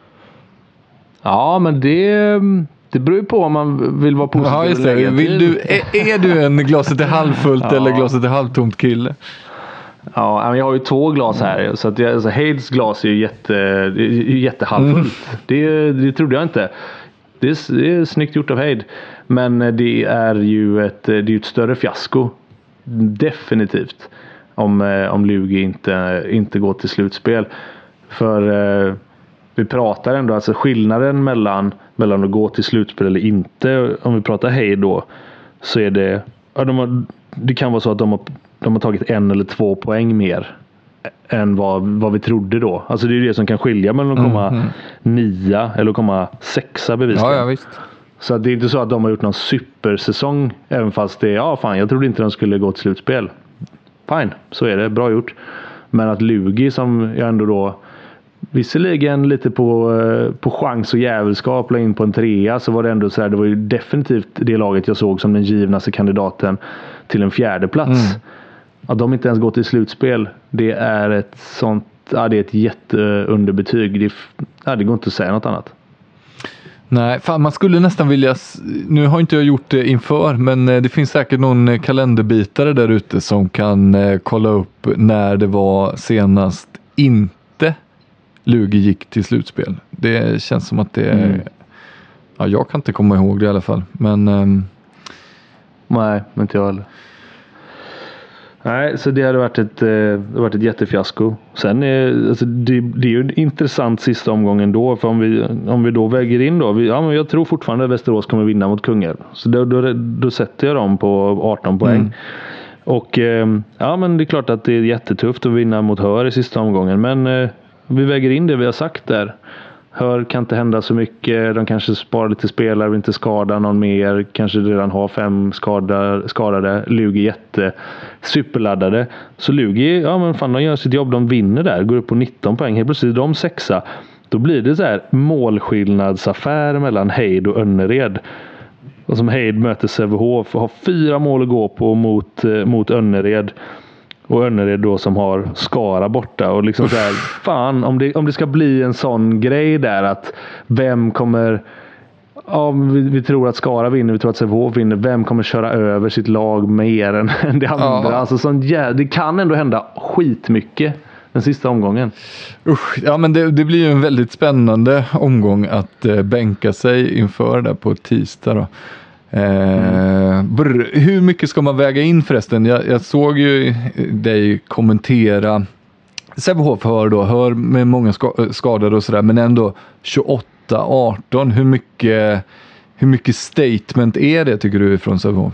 Ja, men det... Det beror ju på om man vill vara positiv. Ja, just det. Vill du, är, är du en glaset är halvfullt ja. eller glaset är halvtomt kille? Ja, jag har ju två glas här. Så att jag, alltså, Heids glas är ju jätte, jättehalvfullt. Mm. Det, det trodde jag inte. Det är, det är snyggt gjort av Heid. Men det är ju ett, det är ett större fiasko. Definitivt. Om, om Lugi inte, inte går till slutspel. För... Vi pratar ändå, alltså skillnaden mellan, mellan att gå till slutspel eller inte, om vi pratar Heid då, så är det, ja, de har, det kan vara så att de har, de har tagit en eller två poäng mer än vad, vad vi trodde då. Alltså det är det som kan skilja mellan att komma mm, mm. nia eller att komma sexa bevisligen. Ja, ja, visst. Så det är inte så att de har gjort någon supersäsong, även fast det är, ja fan, jag trodde inte de skulle gå till slutspel. Fine, så är det, bra gjort. Men att Lugi, som jag ändå då visserligen lite på, på chans och jävelskap la in på en trea, så var det ändå så här, det var ju definitivt det laget jag såg som den givnaste kandidaten till en fjärde plats. Mm. Att de inte ens gått till slutspel, det är ett sånt ja, det är ett jätteunderbetyg. Det, ja, det går inte att säga något annat. Nej, fan, man skulle nästan vilja, nu har inte jag gjort det inför, men det finns säkert någon kalenderbitare där ute som kan kolla upp när det var senast inte Lugi gick till slutspel. Det känns som att det mm. ja, jag kan inte komma ihåg det i alla fall, men um... nej, inte jag heller. Nej, så det hade varit ett, eh, varit ett jättefiasko. Sen är alltså det, det är ju en intressant sista omgången då. För om vi, om vi då väger in då. Vi, ja, men jag tror fortfarande att Västerås kommer vinna mot Kungälv. Så då, då, då sätter jag dem på arton poäng. Mm. Och eh, ja, men det är klart att det är jättetufft att vinna mot Hör i sista omgången. Men eh, vi väger in det vi har sagt där. Hör kan inte hända så mycket. De kanske sparar lite spelare, vill inte skada någon mer. Kanske redan har fem skadade. skadade. Lugi jätte superladdade. Så Lugi, ja men fan, de gör sitt jobb. De vinner där. Går upp på nitton poäng. Helt plötsligt de sexa. Då blir det så här målskillnadsaffär mellan Heid och Önnered. Och som Heid möter Sävehof och har fyra mål att gå på mot, mot Önnered. Och Önnered då som har Skara borta. Och liksom så här, fan, om det, om det ska bli en sån grej där att vem kommer... Ja, vi, vi tror att Skara vinner, vi tror att Sävehof vinner. Vem kommer köra över sitt lag mer än, än det andra? Ja. Alltså sån, ja, det kan ändå hända skitmycket den sista omgången. Usch, ja men det, det blir ju en väldigt spännande omgång att eh, bänka sig inför där på tisdag då. Eh, brr, hur mycket ska man väga in förresten? Jag, jag såg ju dig kommentera Sävehof hör då, hör med många ska, skadade och sådär, men ändå tjugoåtta arton, hur mycket hur mycket statement är det tycker du från Sävehof?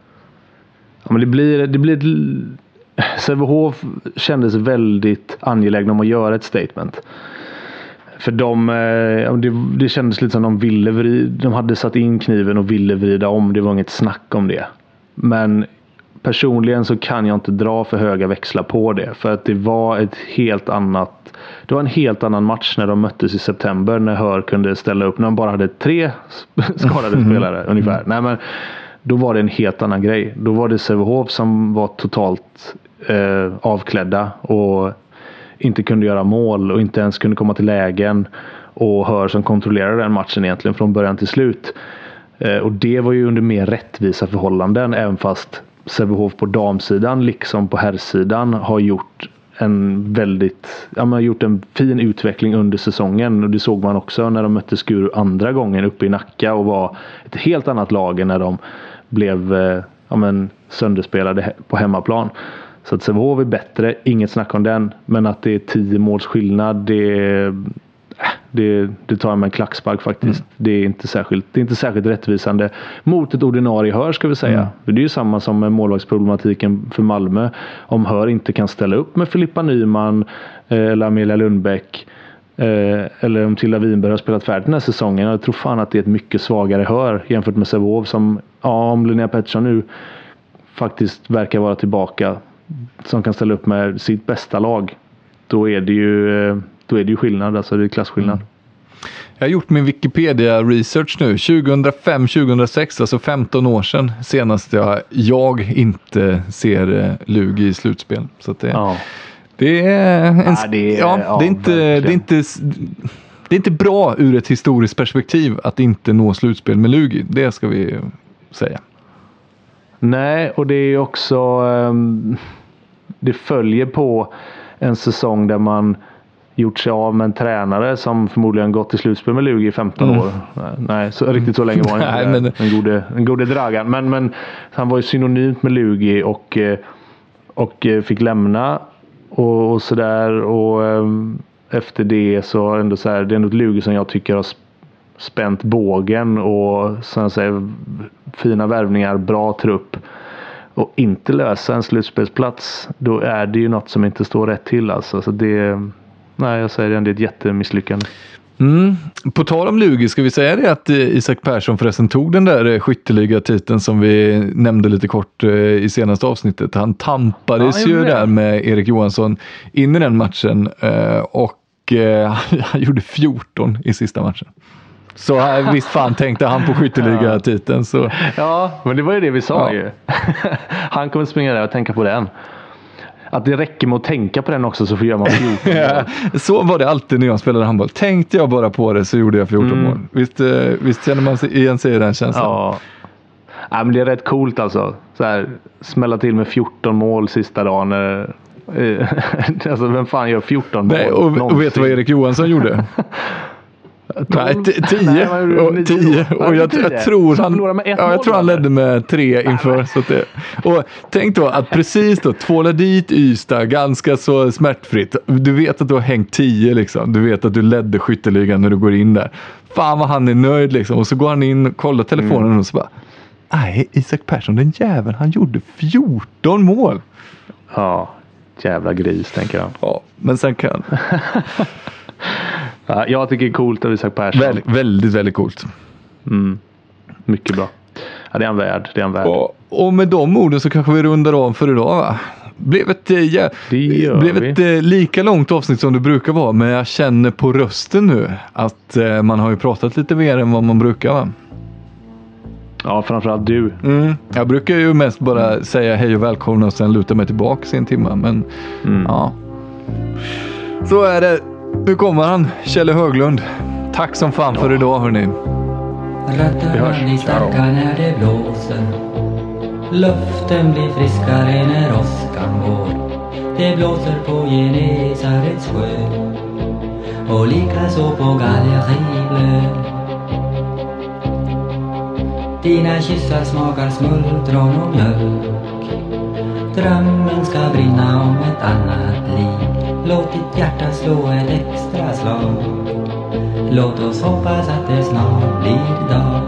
Ja, men det blir det blir Sävehof kändes väldigt angelägna om att göra ett statement. För de, det, det kändes lite som de ville vrida, de hade satt in kniven och ville vrida om. Det var inget snack om det. Men personligen så kan jag inte dra för höga växlar på det. För att det var ett helt annat, det var en helt annan match när de möttes i september. När Hör kunde ställa upp, när de bara hade tre skadade spelare ungefär. Nej, men då var det en helt annan grej. Då var det Sävehof som var totalt eh, avklädda och inte kunde göra mål och inte ens kunde komma till lägen, och Hör som kontrollerade den matchen egentligen från början till slut. Eh, och det var ju under mer rättvisa förhållanden, även fast Sävehof på damsidan liksom på herrsidan har gjort en väldigt, ja, man har gjort en fin utveckling under säsongen, och det såg man också när de mötte Skuru andra gången uppe i Nacka och var ett helt annat lag än när de blev eh, ja, men, sönderspelade på hemmaplan. Så att Sävehof är bättre, inget snack om den. Men att det är tio måls skillnad, det, det, det tar jag med en klackspark faktiskt. Mm. Det, är inte särskilt, det är inte särskilt rättvisande mot ett ordinarie Hör, ska vi säga. Mm. Det är ju samma som med målvaktsproblematiken för Malmö. Om Hör inte kan ställa upp med Filippa Nyman eller Amelia Lundbäck, eller om Tilda Winberg har spelat färdigt den här säsongen. Jag tror fan att det är ett mycket svagare Hör jämfört med Sävehof, som, ja, om Linnea Pettersson nu faktiskt verkar vara tillbaka, som kan ställa upp med sitt bästa lag, då är det ju, då är det ju skillnad, alltså det är klasskillnad. Mm. Jag har gjort min Wikipedia-research nu, tjugohundrafem tjugohundrasex, alltså femton år sedan senast jag, jag inte ser Lugi i slutspel. Så att det, ja. det är en, ja, det är, ja, ja, det är inte, det är inte det är inte bra ur ett historiskt perspektiv att inte nå slutspel med Lugi, det ska vi säga. Nej, och det är också um, det följer på en säsong där man gjort sig av med en tränare som förmodligen gått till slutspel med Lugi i femton mm. år. Nej, så, riktigt så länge var han inte. Nej, men... en gode, en gode Dragan. Men, men han var ju synonymt med Lugi och, och fick lämna och, och sådär. Och um, efter det så ändå så här, det är ändå ett Lugi som jag tycker har spänt bågen och så att säga, fina värvningar, bra trupp, och inte lösa en slutspelsplats, då är det ju något som inte står rätt till alltså. Så det, nej, jag säger det, det är ett jättemisslyckande. Mm. På tal om Lugi, ska vi säga det att Isak Persson förresten tog den där skytteliga-titeln som vi nämnde lite kort i senaste avsnittet. Han tampades ja, ju där med Erik Johansson in i den matchen och han gjorde fjorton i sista matchen. Så visst fan tänkte han på skytteliga-titeln. Så. Ja, men det var ju det vi sa ja. ju. Han kommer springa där och tänka på den. att det räcker med att tänka på den också så får gör man fjorton ja, så var det alltid när jag spelade handboll. Tänkte jag bara på det så gjorde jag fjorton mm. mål. Visst, visst känner man sig igen sig i den känslan? Ja. Ja, men det är rätt coolt alltså. Så här, smälla till med fjorton mål sista dagen. Alltså vem fan gör fjorton mål? Nej, och, och vet du vad Erik Johansson gjorde? Nej, t- tio. Nej, och, tio. och jag, jag tror han, ja, jag tror han ledde med tre inför. Så att det, och tänk då att precis då tvåla dit Ystad ganska så smärtfritt. Du vet att du har hängt tio liksom. Du vet att du ledde skytteligan när du går in där. Fan vad han är nöjd liksom. Och så går han in och kollar telefonen mm. och så bara nej, Isak Persson, den jäveln, han gjorde fjorton mål. Ja, jävla gris tänker jag. Ja, men sen kan ja, jag tycker det är coolt av Isak Persson. Väl, väldigt, väldigt coolt. Mm. Mycket bra. Ja, det är en värld. Det är en värld. Och, och med de orden så kanske vi rundar av för idag, va? Blev ett, ja, blev ett vi. lika långt avsnitt som det brukar vara. Men jag känner på rösten nu att eh, man har ju pratat lite mer än vad man brukar, va? Ja, framförallt du. Mm. Jag brukar ju mest bara mm. säga hej och välkomna och sen luta mig tillbaka i en timme. Men mm. ja. Så är det. Nu kommer han, Kjelle Höglund. Tack som fan ja. för idag, hörni. Rötterna blir starka när det blåser. Luften blir friskare när åskan går. Det blåser på Genesarets sjö och likaså på Gallerieblö. Dina kyssar smakar smultron och mjölk. Drömmen ska brinna om ett annat liv. Låt ditt hjärta slå ett extra slag. Låt oss hoppas att det snart blir dag.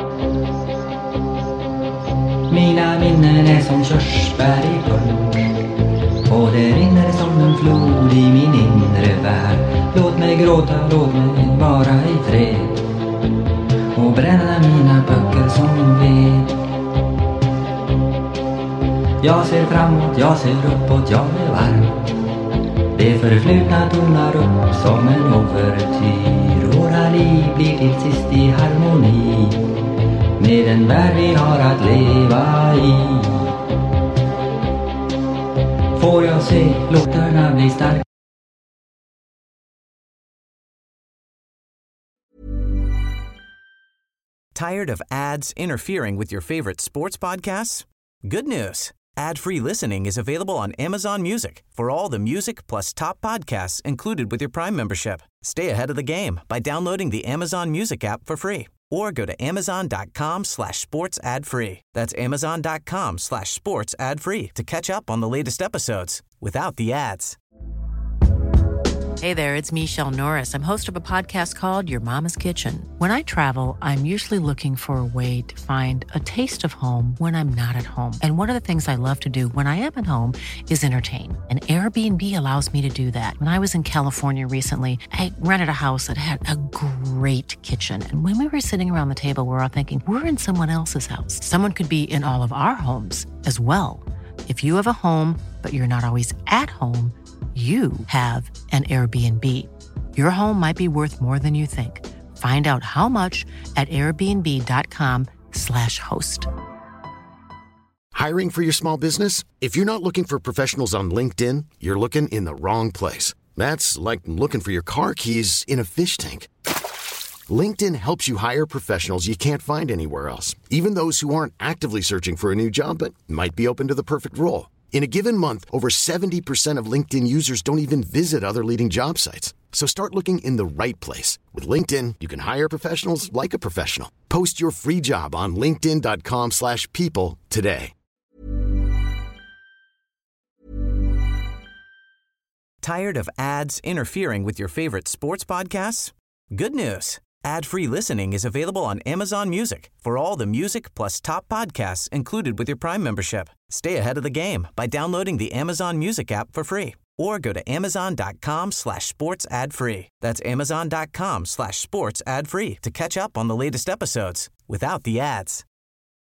Mina minnen är som körsbär i sjön och det rinner som en flod i min inre värld. Låt mig gråta, låt mig vara i fred och bränna mina böcker som ved. Jag ser framåt, jag ser uppåt, jag är varm. Det förflutna tonar upp som en overtyr. Våra liv blir till sist i harmoni med den värld vi har att leva i. Får jag se låtarna bli starka. Tired of ads interfering with your favorite sports podcasts? Good news. Ad-free listening is available on Amazon Music for all the music plus top podcasts included with your Prime membership. Stay ahead of the game by downloading the Amazon Music app for free or go to amazon.com slash sports ad free. That's amazon.com slash sports ad free to catch up on the latest episodes without the ads. Hey there, it's Michelle Norris. I'm host of a podcast called Your Mama's Kitchen. When I travel, I'm usually looking for a way to find a taste of home when I'm not at home. And one of the things I love to do when I am at home is entertain. And Airbnb allows me to do that. When I was in California recently, I rented a house that had a great kitchen. And when we were sitting around the table, we were all thinking, we're in someone else's house. Someone could be in all of our homes as well. If you have a home, but you're not always at home, you have an Airbnb. Your home might be worth more than you think. Find out how much at airbnb.com slash host. Hiring for your small business? If you're not looking for professionals on LinkedIn, you're looking in the wrong place. That's like looking for your car keys in a fish tank. LinkedIn helps you hire professionals you can't find anywhere else, even those who aren't actively searching for a new job but might be open to the perfect role. In a given month, over seventy percent of LinkedIn users don't even visit other leading job sites. So start looking in the right place. With LinkedIn, you can hire professionals like a professional. Post your free job on linkedin.com slash people today. Tired of ads interfering with your favorite sports podcasts? Good news. Ad-free listening is available on Amazon Music for all the music plus top podcasts included with your Prime membership. Stay ahead of the game by downloading the Amazon Music app for free or go to amazon.com slash sports ad free. That's amazon.com slash sports ad free to catch up on the latest episodes without the ads.